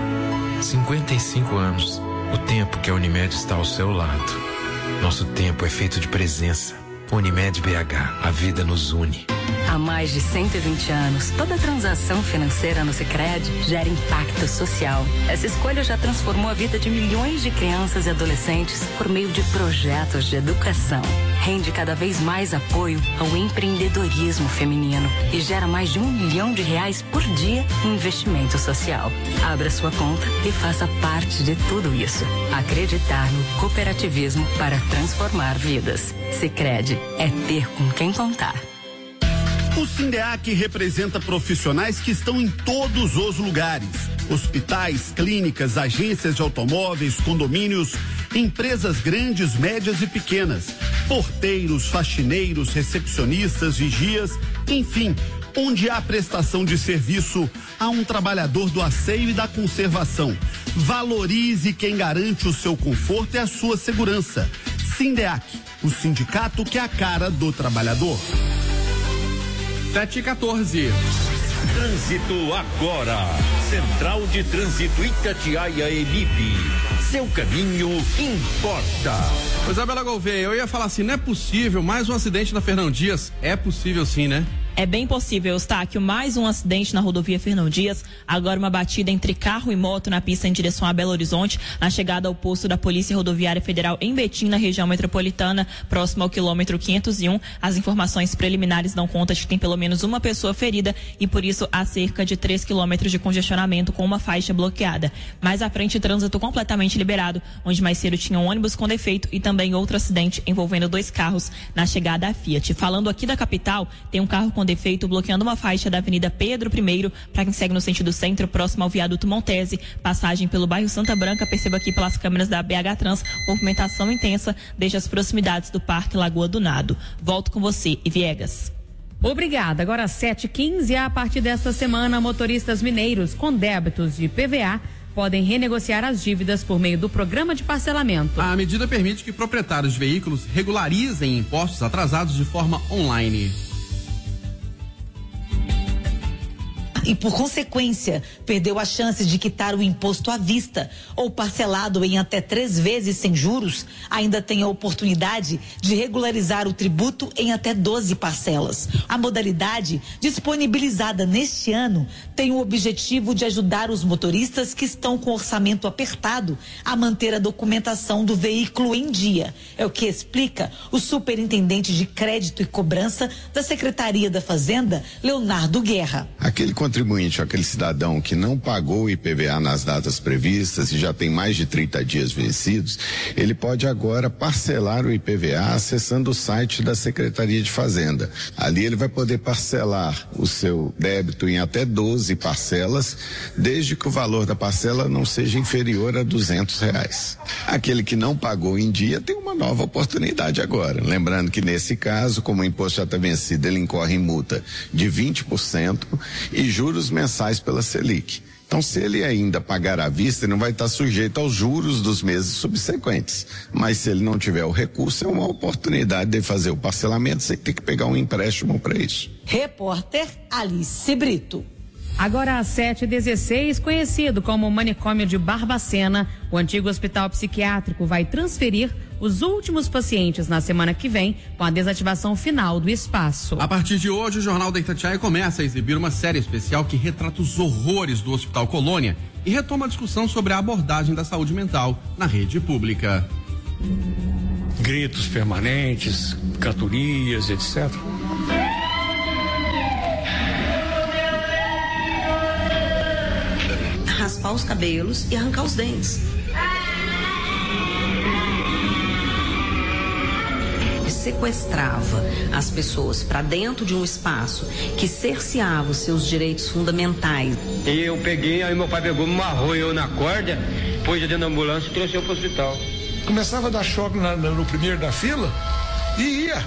[SPEAKER 25] 55 anos, o tempo que a Unimed está ao seu lado. Nosso tempo é feito de presença. Unimed BH, a vida nos une.
[SPEAKER 18] Há mais de 120 anos, toda transação financeira no Sicredi gera impacto social. Essa escolha já transformou a vida de milhões de crianças e adolescentes por meio de projetos de educação. Rende cada vez mais apoio ao empreendedorismo feminino e gera mais de R$1 milhão por dia em investimento social. Abra sua conta e faça parte de tudo isso. Acreditar no cooperativismo para transformar vidas. Sicredi é ter com quem contar.
[SPEAKER 26] O Sindeac representa profissionais que estão em todos os lugares. Hospitais, clínicas, agências de automóveis, condomínios, empresas grandes, médias e pequenas, porteiros, faxineiros, recepcionistas, vigias, enfim, onde há prestação de serviço, há um trabalhador do asseio e da conservação. Valorize quem garante o seu conforto e a sua segurança. Sindeac, o sindicato que é a cara do trabalhador.
[SPEAKER 3] 7h14.
[SPEAKER 8] Trânsito agora. Central de Trânsito Itatiaia Emip. Seu caminho importa.
[SPEAKER 3] Isabela Gouveia, eu ia falar assim, não é possível mais um acidente na Fernão Dias. É possível sim, né?
[SPEAKER 9] É bem possível, Eustáquio, mais um acidente na rodovia Fernão Dias, agora uma batida entre carro e moto na pista em direção a Belo Horizonte, na chegada ao posto da Polícia Rodoviária Federal em Betim, na região metropolitana, próximo ao quilômetro 501. As informações preliminares dão conta de que tem pelo menos uma pessoa ferida e por isso há cerca de 3 quilômetros de congestionamento com uma faixa bloqueada. Mais à frente, trânsito completamente liberado, onde mais cedo tinha um ônibus com defeito e também outro acidente envolvendo 2 carros na chegada à Fiat. Falando aqui da capital, tem um carro com defeito bloqueando uma faixa da Avenida Pedro I, para quem segue no sentido centro, próximo ao viaduto Montese, passagem pelo bairro Santa Branca. Perceba aqui pelas câmeras da BH Trans, movimentação intensa desde as proximidades do Parque Lagoa do Nado. Volto com você, Viegas.
[SPEAKER 4] Obrigada. Agora 7h15, a partir desta semana, motoristas mineiros com débitos de PVA podem renegociar as dívidas por meio do programa de parcelamento.
[SPEAKER 3] A medida permite que proprietários de veículos regularizem impostos atrasados de forma online.
[SPEAKER 11] E, por consequência, perdeu a chance de quitar o imposto à vista ou parcelado em até 3 vezes sem juros, ainda tem a oportunidade de regularizar o tributo em até 12 parcelas. A modalidade, disponibilizada neste ano, tem o objetivo de ajudar os motoristas que estão com orçamento apertado a manter a documentação do veículo em dia. É o que explica o superintendente de crédito e cobrança da Secretaria da Fazenda, Leonardo Guerra.
[SPEAKER 13] Aquele contribuinte, aquele cidadão que não pagou o IPVA nas datas previstas e já tem mais de 30 dias vencidos, ele pode agora parcelar o IPVA acessando o site da Secretaria de Fazenda. Ali ele vai poder parcelar o seu débito em até 12 parcelas, desde que o valor da parcela não seja inferior a R$200. Aquele que não pagou em dia tem uma nova oportunidade agora. Lembrando que nesse caso, como o imposto já está vencido, ele incorre em multa de 20% e juros mensais pela Selic. Então, se ele ainda pagar à vista, ele não vai estar sujeito aos juros dos meses subsequentes. Mas se ele não tiver o recurso, é uma oportunidade de fazer o parcelamento sem ter que pegar um empréstimo para isso.
[SPEAKER 11] Repórter Alice Brito.
[SPEAKER 4] Agora às 7h16, conhecido como Manicômio de Barbacena, o antigo hospital psiquiátrico vai transferir os últimos pacientes na semana que vem com a desativação final do espaço.
[SPEAKER 3] A partir de hoje, o Jornal da Itatiaia começa a exibir uma série especial que retrata os horrores do Hospital Colônia e retoma a discussão sobre a abordagem da saúde mental na rede pública.
[SPEAKER 1] Gritos permanentes, cantorias, etc.
[SPEAKER 14] Raspar os cabelos e arrancar os dentes. Sequestrava as pessoas para dentro de um espaço que cerceava os seus direitos fundamentais.
[SPEAKER 15] E eu peguei, aí meu pai pegou, me amarrou eu na corda, pôs dentro da ambulância e trouxe eu para o hospital.
[SPEAKER 16] Começava a dar choque no primeiro da fila e ia.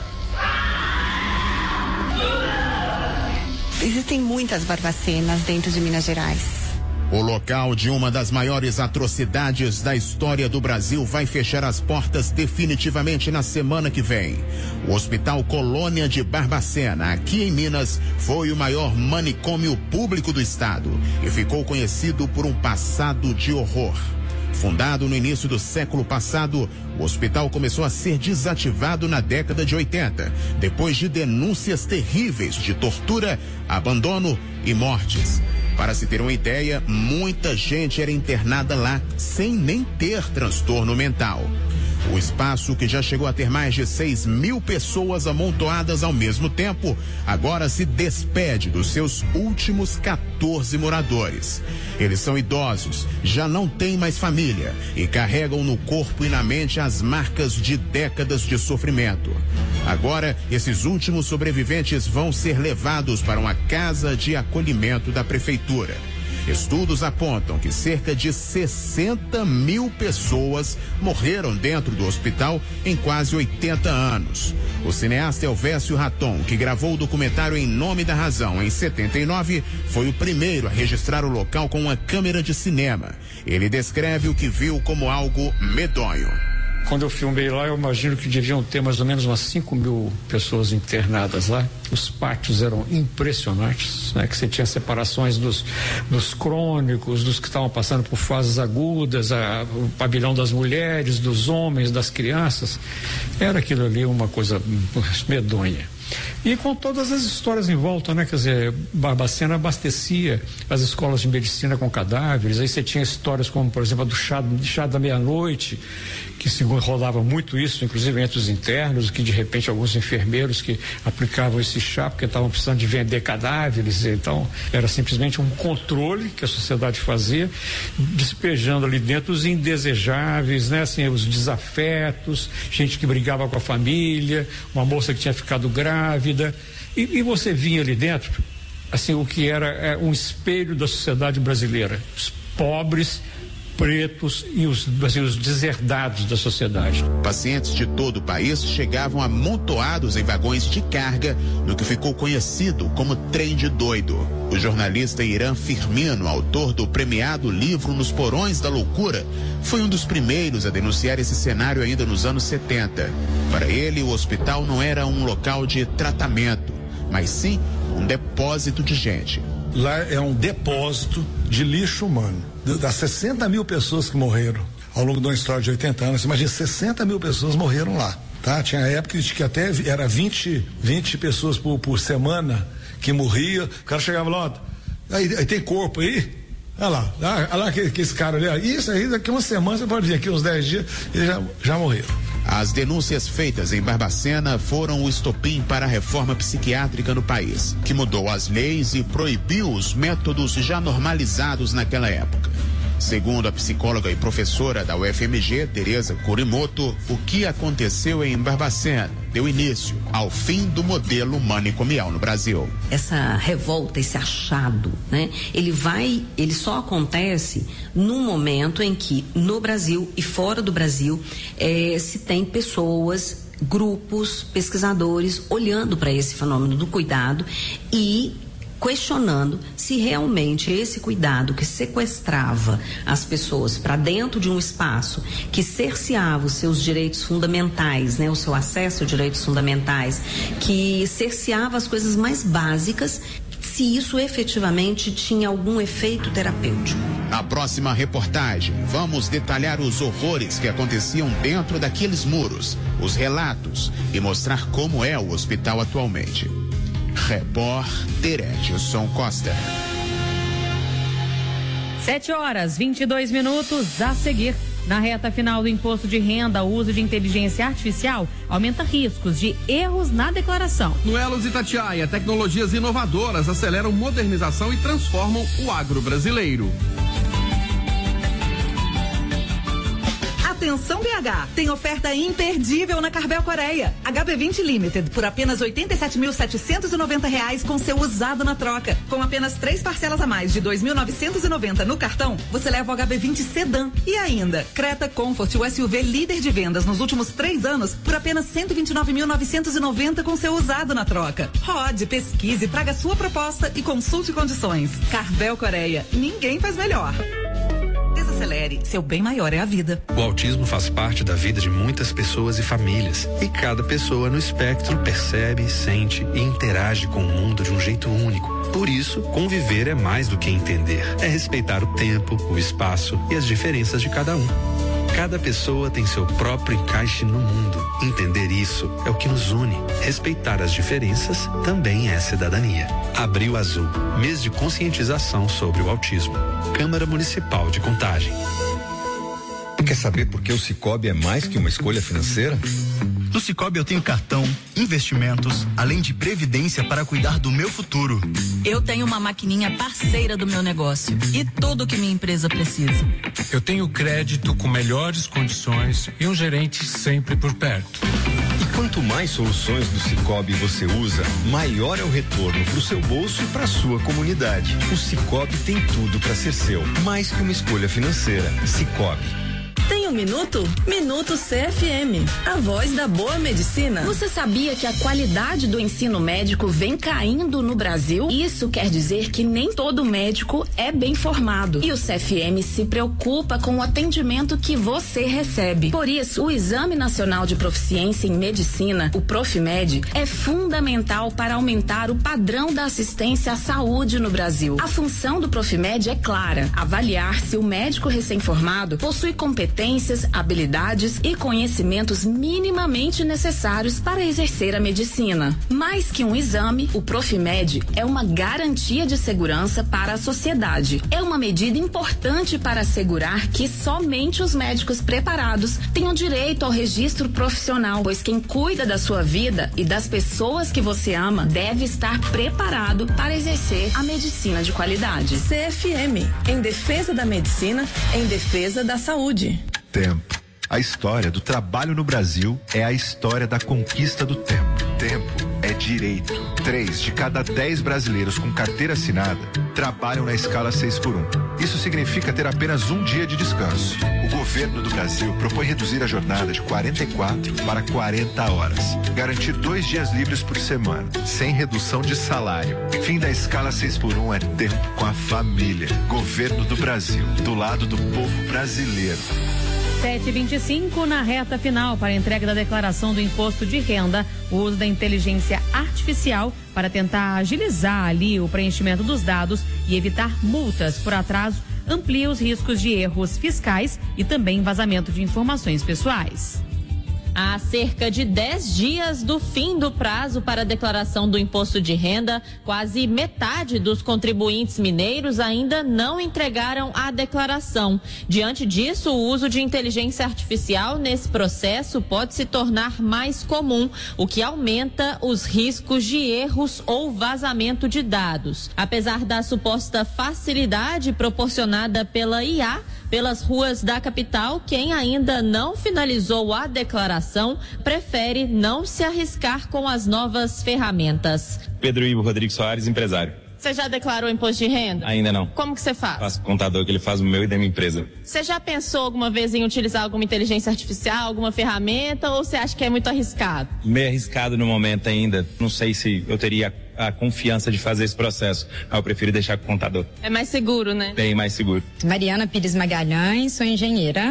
[SPEAKER 17] Existem muitas Barbacenas dentro de Minas Gerais.
[SPEAKER 27] O local de uma das maiores atrocidades da história do Brasil vai fechar as portas definitivamente na semana que vem. O Hospital Colônia de Barbacena, aqui em Minas, foi o maior manicômio público do estado e ficou conhecido por um passado de horror. Fundado no início do século passado, o hospital começou a ser desativado na década de 80, depois de denúncias terríveis de tortura, abandono e mortes. Para se ter uma ideia, muita gente era internada lá sem nem ter transtorno mental. O espaço, que já chegou a ter mais de 6.000 pessoas amontoadas ao mesmo tempo, agora se despede dos seus últimos 14 moradores. Eles são idosos, já não têm mais família e carregam no corpo e na mente as marcas de décadas de sofrimento. Agora, esses últimos sobreviventes vão ser levados para uma casa de acolhimento da prefeitura. Estudos apontam que cerca de 60.000 pessoas morreram dentro do hospital em quase 80 anos. O cineasta Elvésio Raton, que gravou o documentário Em Nome da Razão em 79, foi o primeiro a registrar o local com uma câmera de cinema. Ele descreve o que viu como algo medonho.
[SPEAKER 2] Quando eu filmei lá, eu imagino que deviam ter mais ou menos umas 5.000 pessoas internadas lá. Os pátios eram impressionantes, né? Que você tinha separações dos crônicos, dos que estavam passando por fases agudas, o pavilhão das mulheres, dos homens, das crianças. Era aquilo ali uma coisa medonha. E com todas as histórias em volta, né? Quer dizer, Barbacena abastecia as escolas de medicina com cadáveres. Aí você tinha histórias como, por exemplo, a do chá da meia-noite, que se rolava muito isso, inclusive entre os internos, que de repente alguns enfermeiros que aplicavam esse chá porque estavam precisando de vender cadáveres. Então era simplesmente um controle que a sociedade fazia, despejando ali dentro os indesejáveis, né? Assim, os desafetos, gente que brigava com a família, uma moça que tinha ficado grávida, e você vinha ali dentro, assim, o que era um espelho da sociedade brasileira, os pobres, pretos e os deserdados da sociedade.
[SPEAKER 27] Pacientes de todo o país chegavam amontoados em vagões de carga no que ficou conhecido como trem de doido. O jornalista Irã Firmino, autor do premiado livro Nos Porões da Loucura, foi um dos primeiros a denunciar esse cenário ainda nos anos 70. Para ele, o hospital não era um local de tratamento, mas sim um depósito de gente.
[SPEAKER 16] Lá é um depósito de lixo humano. Das 60 mil pessoas que morreram ao longo de uma história de 80 anos, imagina, 60 mil pessoas morreram lá, tá? Tinha época de que até era 20 pessoas por semana que morria. O cara chegava lá, aí tem corpo aí? Olha lá que esse cara ali, isso aí daqui uma semana você pode vir aqui uns 10 dias, eles já morreram.
[SPEAKER 27] As denúncias feitas em Barbacena foram o estopim para a reforma psiquiátrica no país, que mudou as leis e proibiu os métodos já normalizados naquela época. Segundo a psicóloga e professora da UFMG, Tereza Kurimoto, o que aconteceu em Barbacena deu início ao fim do modelo manicomial no Brasil.
[SPEAKER 14] Essa revolta, esse achado, né? Ele só acontece num momento em que no Brasil e fora do Brasil se tem pessoas, grupos, pesquisadores olhando para esse fenômeno do cuidado e questionando se realmente esse cuidado que sequestrava as pessoas para dentro de um espaço, que cerceava os seus direitos fundamentais, né, o seu acesso a direitos fundamentais, que cerceava as coisas mais básicas, se isso efetivamente tinha algum efeito terapêutico.
[SPEAKER 27] Na próxima reportagem, vamos detalhar os horrores que aconteciam dentro daqueles muros, os relatos e mostrar como é o hospital atualmente. Repórter Edson Costa.
[SPEAKER 4] 7h22 a seguir. Na reta final do imposto de renda, o uso de inteligência artificial aumenta riscos de erros na declaração.
[SPEAKER 3] No Elos Itatiaia, tecnologias inovadoras aceleram modernização e transformam o agro brasileiro.
[SPEAKER 7] Atenção BH, tem oferta imperdível na Carbel Coreia. HB20 Limited por apenas R$ 87.790 com seu usado na troca. Com apenas 3 parcelas a mais de R$ 2.990 no cartão, você leva o HB20 Sedan. E ainda, Creta Comfort, o SUV líder de vendas nos últimos 3 anos, por apenas R$ 129.990 com seu usado na troca. Rode, pesquise, traga sua proposta e consulte condições. Carbel Coreia, ninguém faz melhor. Desacelere, seu bem maior é a vida.
[SPEAKER 19] O autismo faz parte da vida de muitas pessoas e famílias, e cada pessoa no espectro percebe, sente e interage com o mundo de um jeito único. Por isso, conviver é mais do que entender, é respeitar o tempo, o espaço e as diferenças de cada um. Cada pessoa tem seu próprio encaixe no mundo. Entender isso é o que nos une. Respeitar as diferenças também é cidadania. Abril Azul, mês de conscientização sobre o autismo. Câmara Municipal de Contagem.
[SPEAKER 20] Quer saber por que o Sicoob é mais que uma escolha financeira?
[SPEAKER 22] No Sicoob eu tenho cartão, investimentos, além de previdência para cuidar do meu futuro.
[SPEAKER 23] Eu tenho uma maquininha parceira do meu negócio e tudo o que minha empresa precisa.
[SPEAKER 24] Eu tenho crédito com melhores condições e um gerente sempre por perto.
[SPEAKER 20] E quanto mais soluções do Sicoob você usa, maior é o retorno para o seu bolso e para a sua comunidade. O Sicoob tem tudo para ser seu, mais que uma escolha financeira. Sicoob.
[SPEAKER 28] Tem
[SPEAKER 5] Tem um minuto? Minuto CFM, a voz da boa medicina.
[SPEAKER 6] Você sabia que a qualidade do ensino médico vem caindo no Brasil? Isso quer dizer que nem todo médico é bem formado. E o CFM se preocupa com o atendimento que você recebe. Por isso, o Exame Nacional de Proficiência em Medicina, o Profimed, é fundamental para aumentar o padrão da assistência à saúde no Brasil. A função do Profimed é clara: avaliar se o médico recém-formado possui competências, habilidades e conhecimentos minimamente necessários para exercer a medicina. Mais que um exame, o Profimed é uma garantia de segurança para a sociedade. É uma medida importante para assegurar que somente os médicos preparados tenham direito ao registro profissional, pois quem cuida da sua vida e das pessoas que você ama deve estar preparado para exercer a medicina de qualidade.
[SPEAKER 5] CFM, em defesa da medicina, em defesa da saúde.
[SPEAKER 10] Tempo. A história do trabalho no Brasil é a história da conquista do tempo. Tempo é direito. 3 de cada 10 brasileiros com carteira assinada trabalham na escala 6x1. Isso significa ter apenas um dia de descanso. O governo do Brasil propõe reduzir a jornada de 44 para 40 horas. Garantir 2 dias livres por semana, sem redução de salário. Fim da escala 6x1 é tempo com a família. Governo do Brasil, do lado do povo brasileiro.
[SPEAKER 4] 7h25, na reta final para a entrega da declaração do imposto de renda, o uso da inteligência artificial para tentar agilizar ali o preenchimento dos dados e evitar multas por atraso amplia os riscos de erros fiscais e também vazamento de informações pessoais.
[SPEAKER 9] Há cerca de 10 dias do fim do prazo para a declaração do imposto de renda, quase metade dos contribuintes mineiros ainda não entregaram a declaração. Diante disso, o uso de inteligência artificial nesse processo pode se tornar mais comum, o que aumenta os riscos de erros ou vazamento de dados. Apesar da suposta facilidade proporcionada pela IA, pelas ruas da capital, quem ainda não finalizou a declaração prefere não se arriscar com as novas ferramentas.
[SPEAKER 12] Pedro Ivo Rodrigues Soares, empresário.
[SPEAKER 9] Você já declarou imposto de renda?
[SPEAKER 12] Ainda não.
[SPEAKER 9] Como que você faz?
[SPEAKER 12] Faço com o contador, que ele faz o meu e da minha empresa.
[SPEAKER 9] Você já pensou alguma vez em utilizar alguma inteligência artificial, alguma ferramenta, ou você acha que é muito arriscado?
[SPEAKER 12] Meio arriscado no momento ainda. Não sei se eu teria a confiança de fazer esse processo. Eu prefiro deixar com o contador.
[SPEAKER 9] É mais seguro, né?
[SPEAKER 12] Bem mais seguro.
[SPEAKER 18] Mariana Pires Magalhães, sou engenheira,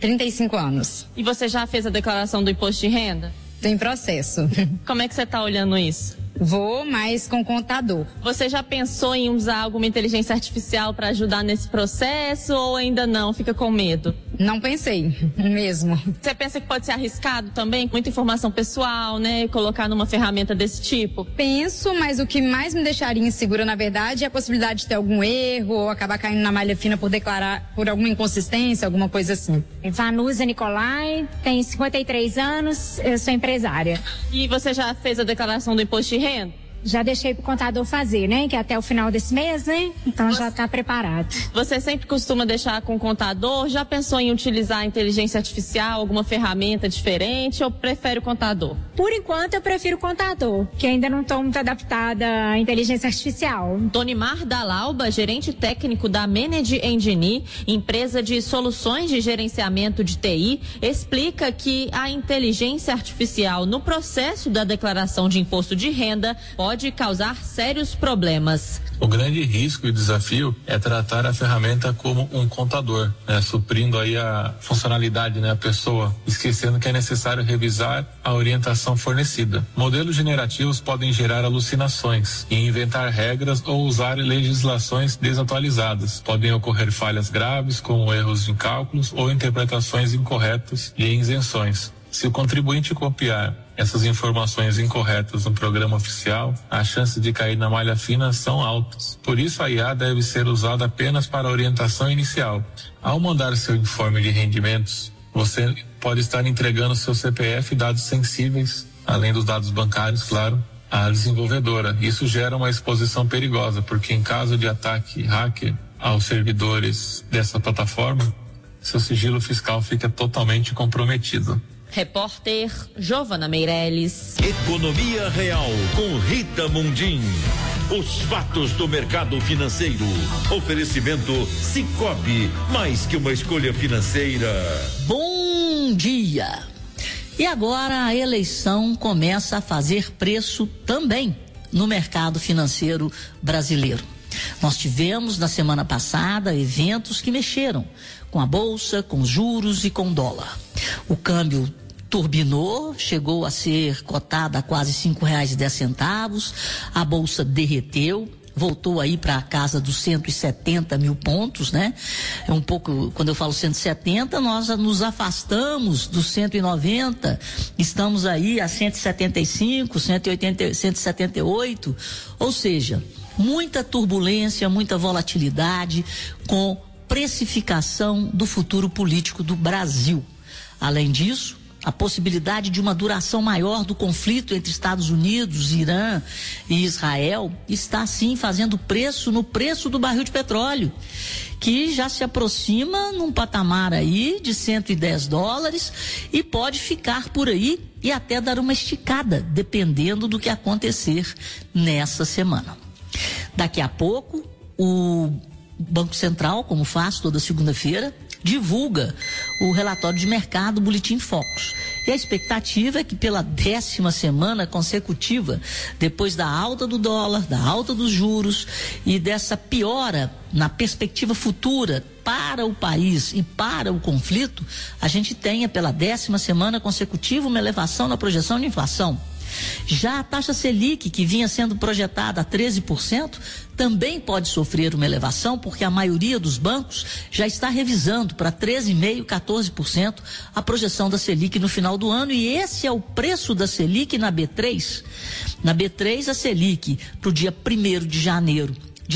[SPEAKER 18] 35 anos.
[SPEAKER 9] E você já fez a declaração do imposto de renda?
[SPEAKER 18] Tô em processo.
[SPEAKER 9] Como é que você está olhando isso?
[SPEAKER 18] Vou, mas com contador.
[SPEAKER 9] Você já pensou em usar alguma inteligência artificial para ajudar nesse processo ou ainda não? Fica com medo?
[SPEAKER 18] Não pensei, mesmo.
[SPEAKER 9] Você pensa que pode ser arriscado também? Muita informação pessoal, né? Colocar numa ferramenta desse tipo?
[SPEAKER 18] Penso, mas o que mais me deixaria insegura, na verdade, é a possibilidade de ter algum erro ou acabar caindo na malha fina por declarar por alguma inconsistência, alguma coisa assim.
[SPEAKER 21] Vanusa Nicolai, tenho 53 anos, eu sou empresária.
[SPEAKER 9] E você já fez a declaração do imposto de renda?
[SPEAKER 21] Já deixei pro contador fazer, né? Que é até o final desse mês, né? Então já tá preparado.
[SPEAKER 9] Você sempre costuma deixar com o contador? Já pensou em utilizar a inteligência artificial, alguma ferramenta diferente ou prefere o contador?
[SPEAKER 21] Por enquanto eu prefiro o contador, que ainda não tô muito adaptada à inteligência artificial.
[SPEAKER 9] Donimar Dalauba, gerente técnico da Manage Engine, empresa de soluções de gerenciamento de TI, explica que a inteligência artificial no processo da declaração de imposto de renda pode causar sérios problemas.
[SPEAKER 25] O grande risco e desafio é tratar a ferramenta como um contador, né? Suprindo aí a funcionalidade, né? A pessoa, esquecendo que é necessário revisar a orientação fornecida. Modelos generativos podem gerar alucinações e inventar regras ou usar legislações desatualizadas. Podem ocorrer falhas graves, como erros em cálculos ou interpretações incorretas de isenções. Se o contribuinte copiar essas informações incorretas no programa oficial, as chances de cair na malha fina são altas. Por isso, a IA deve ser usada apenas para a orientação inicial. Ao mandar seu informe de rendimentos, você pode estar entregando seu CPF e dados sensíveis, além dos dados bancários, claro, à desenvolvedora. Isso gera uma exposição perigosa, porque em caso de ataque hacker aos servidores dessa plataforma, seu sigilo fiscal fica totalmente comprometido.
[SPEAKER 9] Repórter Giovana Meirelles.
[SPEAKER 8] Economia Real com Rita Mundim. os fatos do mercado financeiro. Oferecimento Sicoob, mais que uma escolha financeira.
[SPEAKER 1] Bom dia! E agora a eleição começa a fazer preço também no mercado financeiro brasileiro. Nós tivemos na semana passada eventos que mexeram com a bolsa, com os juros e com o dólar. O câmbio turbinou, chegou a ser cotada a quase R$5,10. A bolsa derreteu, voltou aí para a casa dos 170 mil pontos, né? É um pouco, quando eu falo 170, nós nos afastamos dos 190, estamos aí a 175, 180, 178, ou seja, muita turbulência, muita volatilidade com precificação do futuro político do Brasil. Além disso, a possibilidade de uma duração maior do conflito entre Estados Unidos, Irã e Israel está sim fazendo preço no preço do barril de petróleo, que já se aproxima num patamar aí de $110 e pode ficar por aí e até dar uma esticada, dependendo do que acontecer nessa semana. Daqui a pouco, o Banco Central, como faz toda segunda-feira, divulga o relatório de mercado, o Boletim Focus. E a expectativa é que pela 10ª semana consecutiva, depois da alta do dólar, da alta dos juros e dessa piora na perspectiva futura para o país e para o conflito, a gente tenha pela 10ª semana consecutiva uma elevação na projeção de inflação. Já a taxa Selic, que vinha sendo projetada a 13%, também pode sofrer uma elevação, porque a maioria dos bancos já está revisando para 13,5%, 14% a projeção da Selic no final do ano, e esse é o preço da Selic na B3. Na B3, a Selic para o dia 1º de janeiro de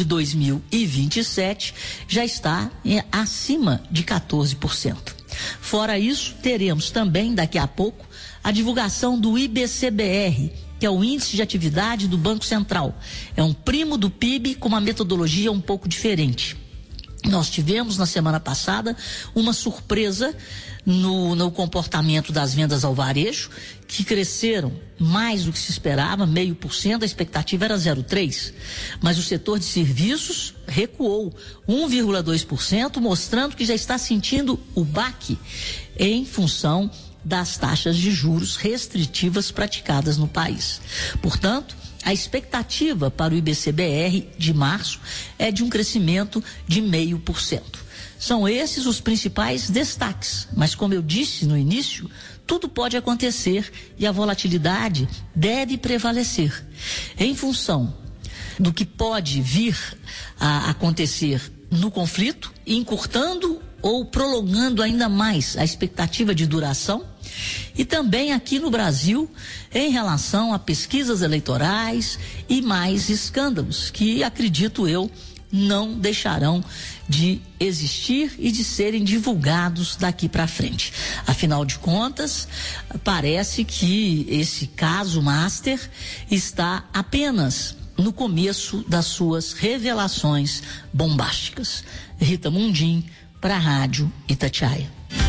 [SPEAKER 1] 2027 já está acima de 14%. Fora isso, teremos também daqui a pouco a divulgação do IBCBR, que é o Índice de Atividade do Banco Central. É um primo do PIB com uma metodologia um pouco diferente. Nós tivemos na semana passada uma surpresa no comportamento das vendas ao varejo, que cresceram mais do que se esperava, 0,5%, a expectativa era 0,3%. Mas o setor de serviços recuou 1,2%, mostrando que já está sentindo o baque em função das taxas de juros restritivas praticadas no país. Portanto, a expectativa para o IBCBR de março é de um crescimento de 0,5%. São esses os principais destaques, mas como eu disse no início, tudo pode acontecer e a volatilidade deve prevalecer. Em função do que pode vir a acontecer no conflito, encurtando ou prolongando ainda mais a expectativa de duração, e também aqui no Brasil em relação a pesquisas eleitorais e mais escândalos que, acredito eu, não deixarão de existir e de serem divulgados daqui para frente. Afinal de contas, parece que esse caso Master está apenas no começo das suas revelações bombásticas. Rita Mundim, para a Rádio Itatiaia.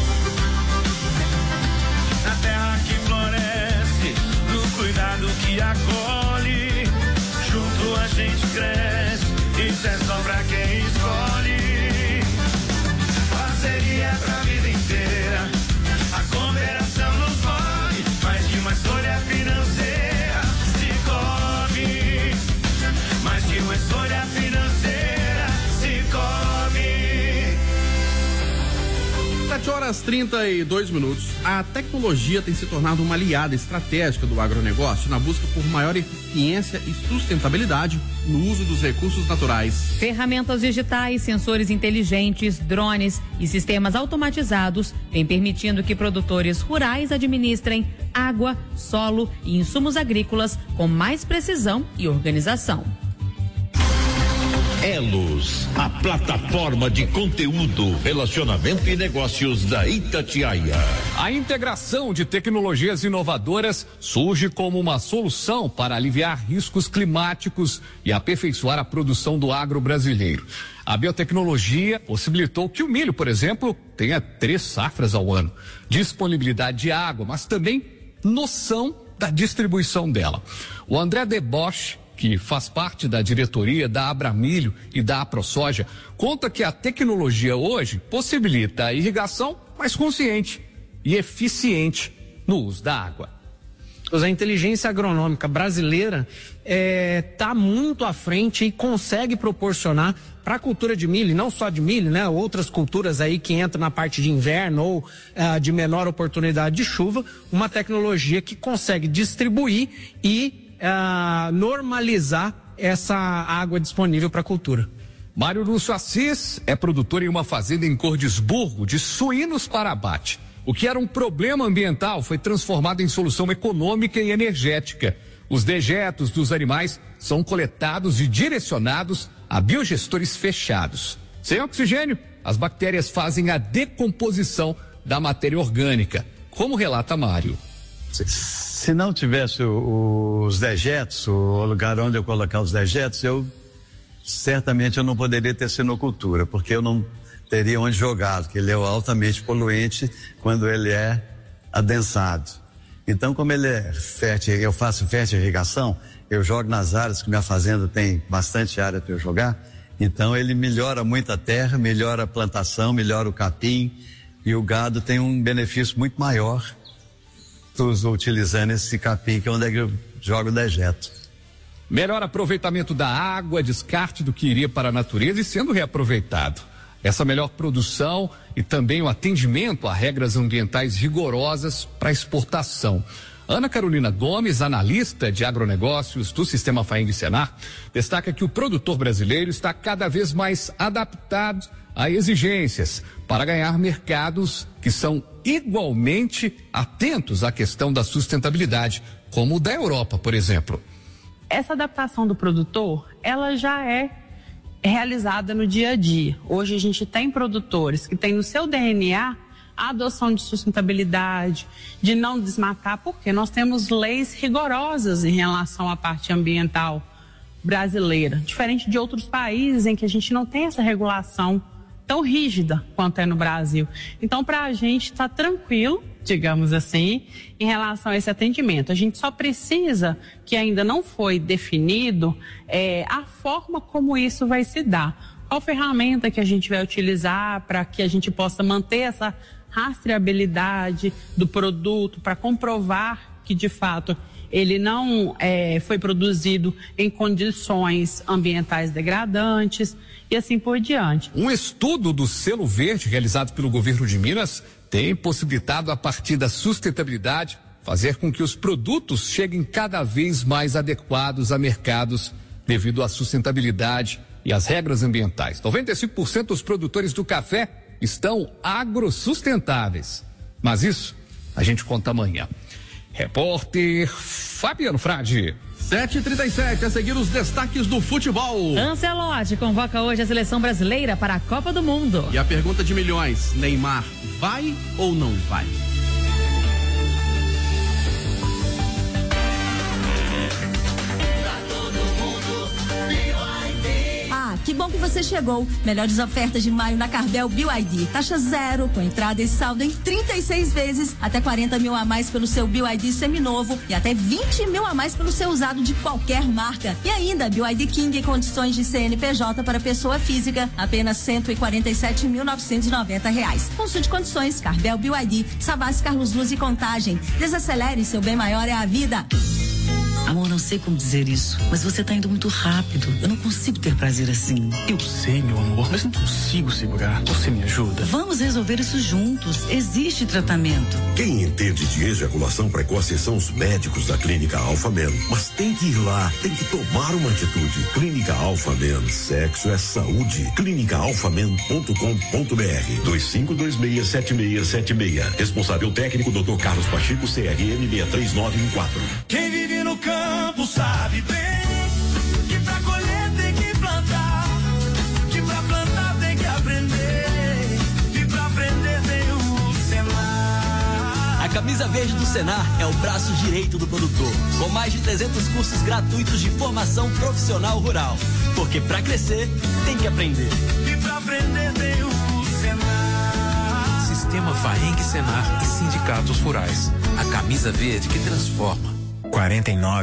[SPEAKER 2] Na terra que floresce, no cuidado que acolhe, junto a gente cresce, isso é só pra quem escolhe. Parceria pra vida inteira, a cooperação nos move, mais que uma escolha financeira, Sicoob, mais que uma escolha financeira, Sicoob.
[SPEAKER 3] 7h32. A tecnologia tem se tornado uma aliada estratégica do agronegócio na busca por maior eficiência e sustentabilidade no uso dos recursos naturais.
[SPEAKER 4] Ferramentas digitais, sensores inteligentes, drones e sistemas automatizados vêm permitindo que produtores rurais administrem água, solo e insumos agrícolas com mais precisão e organização.
[SPEAKER 8] Elos, a plataforma de conteúdo, relacionamento e negócios da Itatiaia.
[SPEAKER 11] A integração de tecnologias inovadoras surge como uma solução para aliviar riscos climáticos e aperfeiçoar a produção do agro brasileiro. A biotecnologia possibilitou que o milho, por exemplo, tenha 3 safras ao ano, disponibilidade de água, mas também noção da distribuição dela. O André Debosch que faz parte da diretoria da Abramilho e da AproSoja, conta que a tecnologia hoje possibilita a irrigação mais consciente e eficiente no uso da água.
[SPEAKER 13] A inteligência agronômica brasileira está muito à frente e consegue proporcionar para a cultura de milho, não só de milho, né? Outras culturas aí que entram na parte de inverno ou de menor oportunidade de chuva, uma tecnologia que consegue distribuir e normalizar essa água disponível para a cultura.
[SPEAKER 11] Mário Lúcio Assis é produtor em uma fazenda em Cordisburgo de suínos para abate. O que era um problema ambiental foi transformado em solução econômica e energética. Os dejetos dos animais são coletados e direcionados a biogestores fechados. Sem oxigênio, as bactérias fazem a decomposição da matéria orgânica, como relata Mário.
[SPEAKER 14] Se não tivesse os dejetos, o lugar onde eu colocar os dejetos, certamente eu não poderia ter sinocultura, porque eu não teria onde jogar, porque ele é altamente poluente quando ele é adensado. Então, como ele é fértil, eu faço fértil irrigação, eu jogo nas áreas que minha fazenda tem bastante área para eu jogar, então ele melhora muito a terra, melhora a plantação, melhora o capim, e o gado tem um benefício muito maior utilizando esse capim, que é onde eu jogo o dejeto.
[SPEAKER 11] Melhor aproveitamento da água, descarte do que iria para a natureza e sendo reaproveitado. Essa melhor produção e também o atendimento a regras ambientais rigorosas para exportação. Ana Carolina Gomes, analista de agronegócios do Sistema FAENG-Senar, destaca que o produtor brasileiro está cada vez mais adaptado a exigências para ganhar mercados que são igualmente atentos à questão da sustentabilidade, como o da Europa, por exemplo.
[SPEAKER 15] Essa adaptação do produtor, ela já é realizada no dia a dia. Hoje a gente tem produtores que têm no seu DNA a adoção de sustentabilidade, de não desmatar, porque nós temos leis rigorosas em relação à parte ambiental brasileira, diferente de outros países em que a gente não tem essa regulação tão rígida quanto é no Brasil. Então, para a gente está tranquilo, digamos assim, em relação a esse atendimento. A gente só precisa, que ainda não foi definido, a forma como isso vai se dar. Qual ferramenta que a gente vai utilizar para que a gente possa manter essa rastreabilidade do produto, para comprovar que, de fato, ele não foi produzido em condições ambientais degradantes e assim por diante.
[SPEAKER 11] Um estudo do Selo Verde realizado pelo governo de Minas tem possibilitado, a partir da sustentabilidade, fazer com que os produtos cheguem cada vez mais adequados a mercados devido à sustentabilidade e às regras ambientais. 95% dos produtores do café estão agrossustentáveis. Mas isso a gente conta amanhã. Repórter Fabiano Frade.
[SPEAKER 3] 7h37, a seguir os destaques do futebol.
[SPEAKER 4] Ancelotti convoca hoje a seleção brasileira para a Copa do Mundo.
[SPEAKER 3] E a pergunta de milhões, Neymar vai ou não vai?
[SPEAKER 16] Que bom que você chegou. Melhores ofertas de maio na Carvel BYD. Taxa zero, com entrada e saldo em 36 vezes. Até 40 mil a mais pelo seu BYD seminovo e até 20 mil a mais pelo seu usado de qualquer marca. E ainda, BYD King em condições de CNPJ para pessoa física, apenas R$147.990. Consulte condições. Carvel BYD, Savassi, Carlos Luz e Contagem. Desacelere, seu bem maior é a vida.
[SPEAKER 17] Amor, não sei como dizer isso, mas você tá indo muito rápido. Eu não consigo ter prazer assim.
[SPEAKER 26] Eu sei, meu amor, mas não consigo segurar. Você me ajuda?
[SPEAKER 17] Vamos resolver isso juntos. Existe tratamento.
[SPEAKER 27] Quem entende de ejaculação precoce são os médicos da Clínica Alpha Men. Mas tem que ir lá, tem que tomar uma atitude. Clínica Alpha Men, sexo é saúde. clinicaalphamen.com.br 25267676. Responsável técnico Dr. Carlos Pacheco, CRM 63914.
[SPEAKER 2] Quem vive no campo sabe bem que pra colher tem que plantar, que pra plantar tem que aprender, e pra aprender tem o Senar.
[SPEAKER 28] A camisa verde do Senar é o braço direito do produtor, com mais de 300 cursos gratuitos de formação profissional rural, porque pra crescer tem que aprender.
[SPEAKER 2] E pra aprender tem o Senar.
[SPEAKER 29] Sistema FAENG-Senar e sindicatos rurais. A camisa verde que transforma.
[SPEAKER 30] 49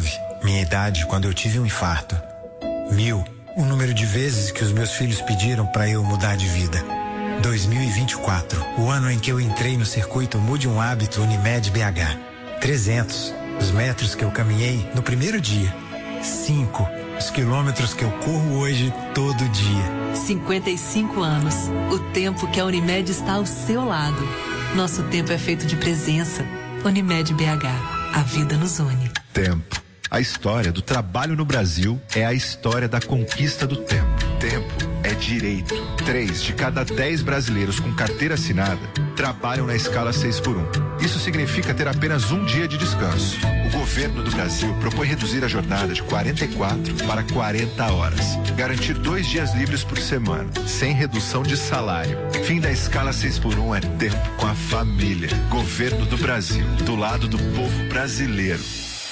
[SPEAKER 5] minha idade quando eu tive um infarto. 1000, o número de vezes que os meus filhos pediram para eu mudar de vida. 2024, o ano em que eu entrei no circuito Mude um Hábito Unimed BH. 300, os metros que eu caminhei no primeiro dia. 5, os quilômetros que eu corro hoje todo dia.
[SPEAKER 6] 55 anos, o tempo que a Unimed está ao seu lado. Nosso tempo é feito de presença. Unimed BH, a vida nos une.
[SPEAKER 10] Tempo. A história do trabalho no Brasil é a história da conquista do tempo. Tempo é direito. 3 de cada 10 brasileiros com carteira assinada trabalham na escala 6x1. Isso significa ter apenas um dia de descanso. O governo do Brasil propõe reduzir a jornada de 44 para 40 horas. Garantir 2 dias livres por semana, sem redução de salário. Fim da escala 6x1 é tempo com a família. Governo do Brasil, do lado do povo brasileiro.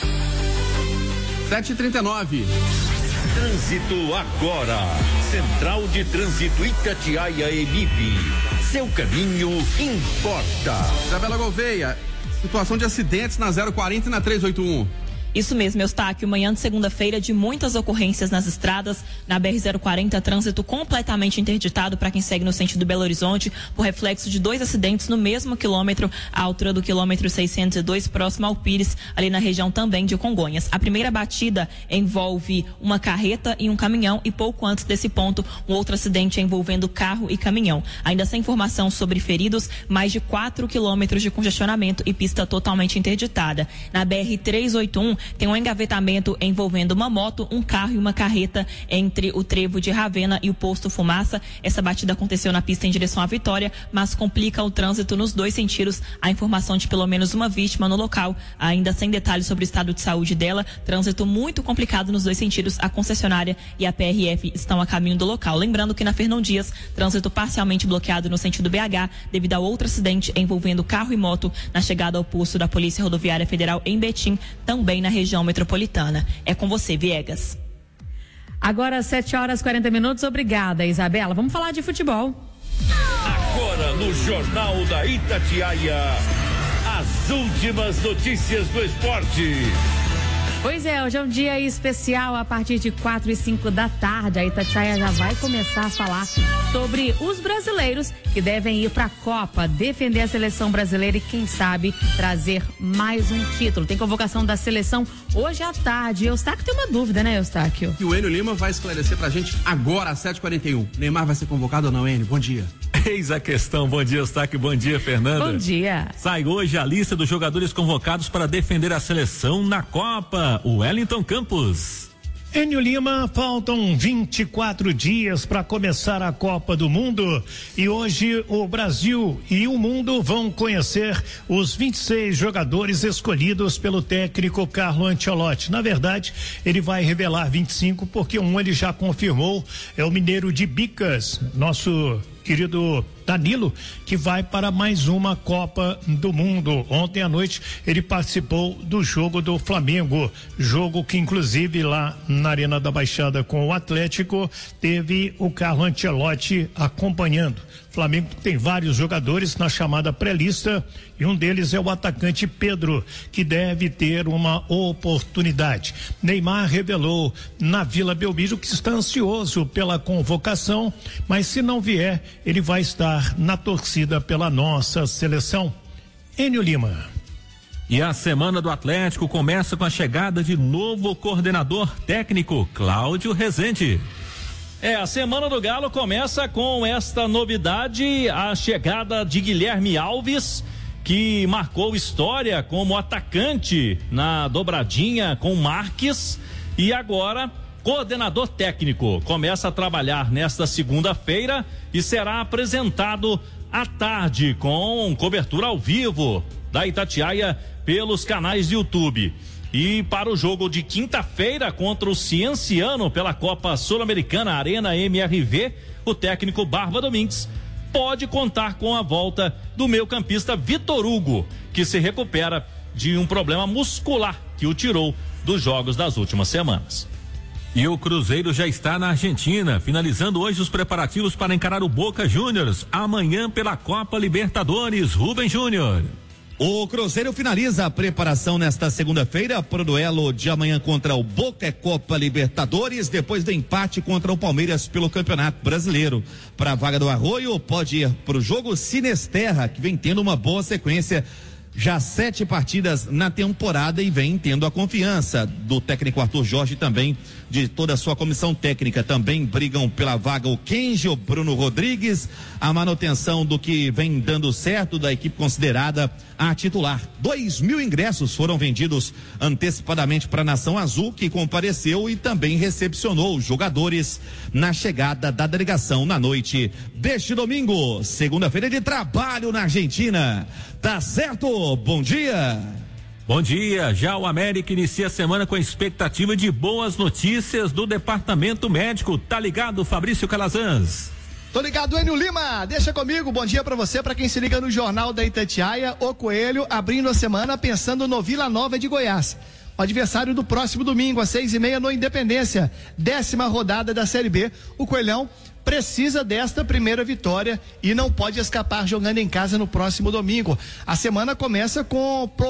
[SPEAKER 3] 7h39.
[SPEAKER 8] Trânsito agora. Central de Trânsito Itatiaia Emib. Seu caminho importa.
[SPEAKER 3] Isabela Gouveia, situação de acidentes na 040 e na 381.
[SPEAKER 9] Isso mesmo, Eustáquio. Manhã de segunda-feira de muitas ocorrências nas estradas. Na BR-040, trânsito completamente interditado para quem segue no sentido Belo Horizonte, por reflexo de 2 acidentes no mesmo quilômetro, à altura do quilômetro 602, próximo ao Pires, ali na região também de Congonhas. A primeira batida envolve uma carreta e um caminhão e pouco antes desse ponto, um outro acidente envolvendo carro e caminhão. Ainda sem informação sobre feridos, mais de 4 quilômetros de congestionamento e pista totalmente interditada. Na BR-381, tem um engavetamento envolvendo uma moto, um carro e uma carreta entre o trevo de Ravena e o posto Fumaça. Essa batida aconteceu na pista em direção à Vitória, mas complica o trânsito nos 2 sentidos. A informação de pelo menos uma vítima no local, ainda sem detalhes sobre o estado de saúde dela. Trânsito muito complicado nos 2 sentidos. A concessionária e a PRF estão a caminho do local. Lembrando que na Fernão Dias, trânsito parcialmente bloqueado no sentido BH, devido a outro acidente envolvendo carro e moto na chegada ao posto da Polícia Rodoviária Federal em Betim, também na região metropolitana. É com você, Viegas.
[SPEAKER 4] Agora 7h40. Obrigada, Isabela. Vamos falar de futebol.
[SPEAKER 8] Agora no Jornal da Itatiaia, as últimas notícias do esporte.
[SPEAKER 4] Pois é, hoje é um dia especial. A partir de 4 e 5 da tarde, a Itatiaia já vai começar a falar sobre os brasileiros que devem ir para a Copa, defender a seleção brasileira e, quem sabe, trazer mais um título. Tem convocação da seleção hoje à tarde. Eustáquio tem uma dúvida, né, Eustáquio?
[SPEAKER 3] E o Enio Lima vai esclarecer pra gente agora, às 7h41. Neymar vai ser convocado ou não, Enio? Bom dia.
[SPEAKER 7] Eis a questão. Bom dia, Eustáquio. Bom dia, Fernanda.
[SPEAKER 4] Bom dia.
[SPEAKER 7] Sai hoje a lista dos jogadores convocados para defender a seleção na Copa. O Wellington Campos.
[SPEAKER 19] Enio Lima, faltam 24 dias para começar a Copa do Mundo e hoje o Brasil e o mundo vão conhecer os 26 jogadores escolhidos pelo técnico Carlo Ancelotti. Na verdade, ele vai revelar 25 porque um ele já confirmou, é o mineiro de Bicas, nosso querido Danilo, que vai para mais uma Copa do Mundo. Ontem à noite ele participou do jogo do Flamengo, jogo que inclusive lá na Arena da Baixada com o Atlético teve o Carlo Ancelotti acompanhando. Flamengo tem vários jogadores na chamada pré-lista e um deles é o atacante Pedro, que deve ter uma oportunidade. Neymar revelou na Vila Belmiro que está ansioso pela convocação, mas se não vier, ele vai estar na torcida pela nossa seleção. Enio Lima.
[SPEAKER 7] E a semana do Atlético começa com a chegada de novo coordenador técnico, Cláudio Rezende.
[SPEAKER 20] A semana do Galo começa com esta novidade, a chegada de Guilherme Alves, que marcou história como atacante na dobradinha com Marques e agora coordenador técnico. Começa a trabalhar nesta segunda-feira e será apresentado à tarde com cobertura ao vivo da Itatiaia pelos canais de YouTube. E para o jogo de quinta-feira contra o Cienciano pela Copa Sul-Americana Arena MRV, o técnico Barba Domingues pode contar com a volta do meio-campista Vitor Hugo, que se recupera de um problema muscular que o tirou dos jogos das últimas semanas.
[SPEAKER 7] E o Cruzeiro já está na Argentina, finalizando hoje os preparativos para encarar o Boca Juniors amanhã pela Copa Libertadores. Rubem Júnior.
[SPEAKER 1] O Cruzeiro finaliza a preparação nesta segunda-feira para o duelo de amanhã contra o Boca Copa Libertadores, depois do empate contra o Palmeiras pelo Campeonato Brasileiro. Para a vaga do Arroio, pode ir para o jogo Sinesterra, que vem tendo uma boa sequência. Já 7 partidas na temporada e vem tendo a confiança do técnico Arthur Jorge, também de toda a sua comissão técnica. Também brigam pela vaga o Kenji, o Bruno Rodrigues, a manutenção do que vem dando certo da equipe considerada a titular. 2.000 ingressos foram vendidos antecipadamente para a Nação Azul, que compareceu e também recepcionou os jogadores na chegada da delegação na noite deste domingo, segunda-feira de trabalho na Argentina. Tá certo? Bom dia!
[SPEAKER 7] Bom dia, já o América inicia a semana com a expectativa de boas notícias do departamento médico. Tá ligado, Fabrício Calazans?
[SPEAKER 12] Tô ligado, Enio Lima, deixa comigo, bom dia pra você, pra quem se liga no Jornal da Itatiaia. O Coelho abrindo a semana pensando no Vila Nova de Goiás. O adversário do próximo domingo, às 6:30 no Independência, 10ª rodada da Série B. O Coelhão precisa desta primeira vitória e não pode escapar jogando em casa no próximo domingo. A semana começa com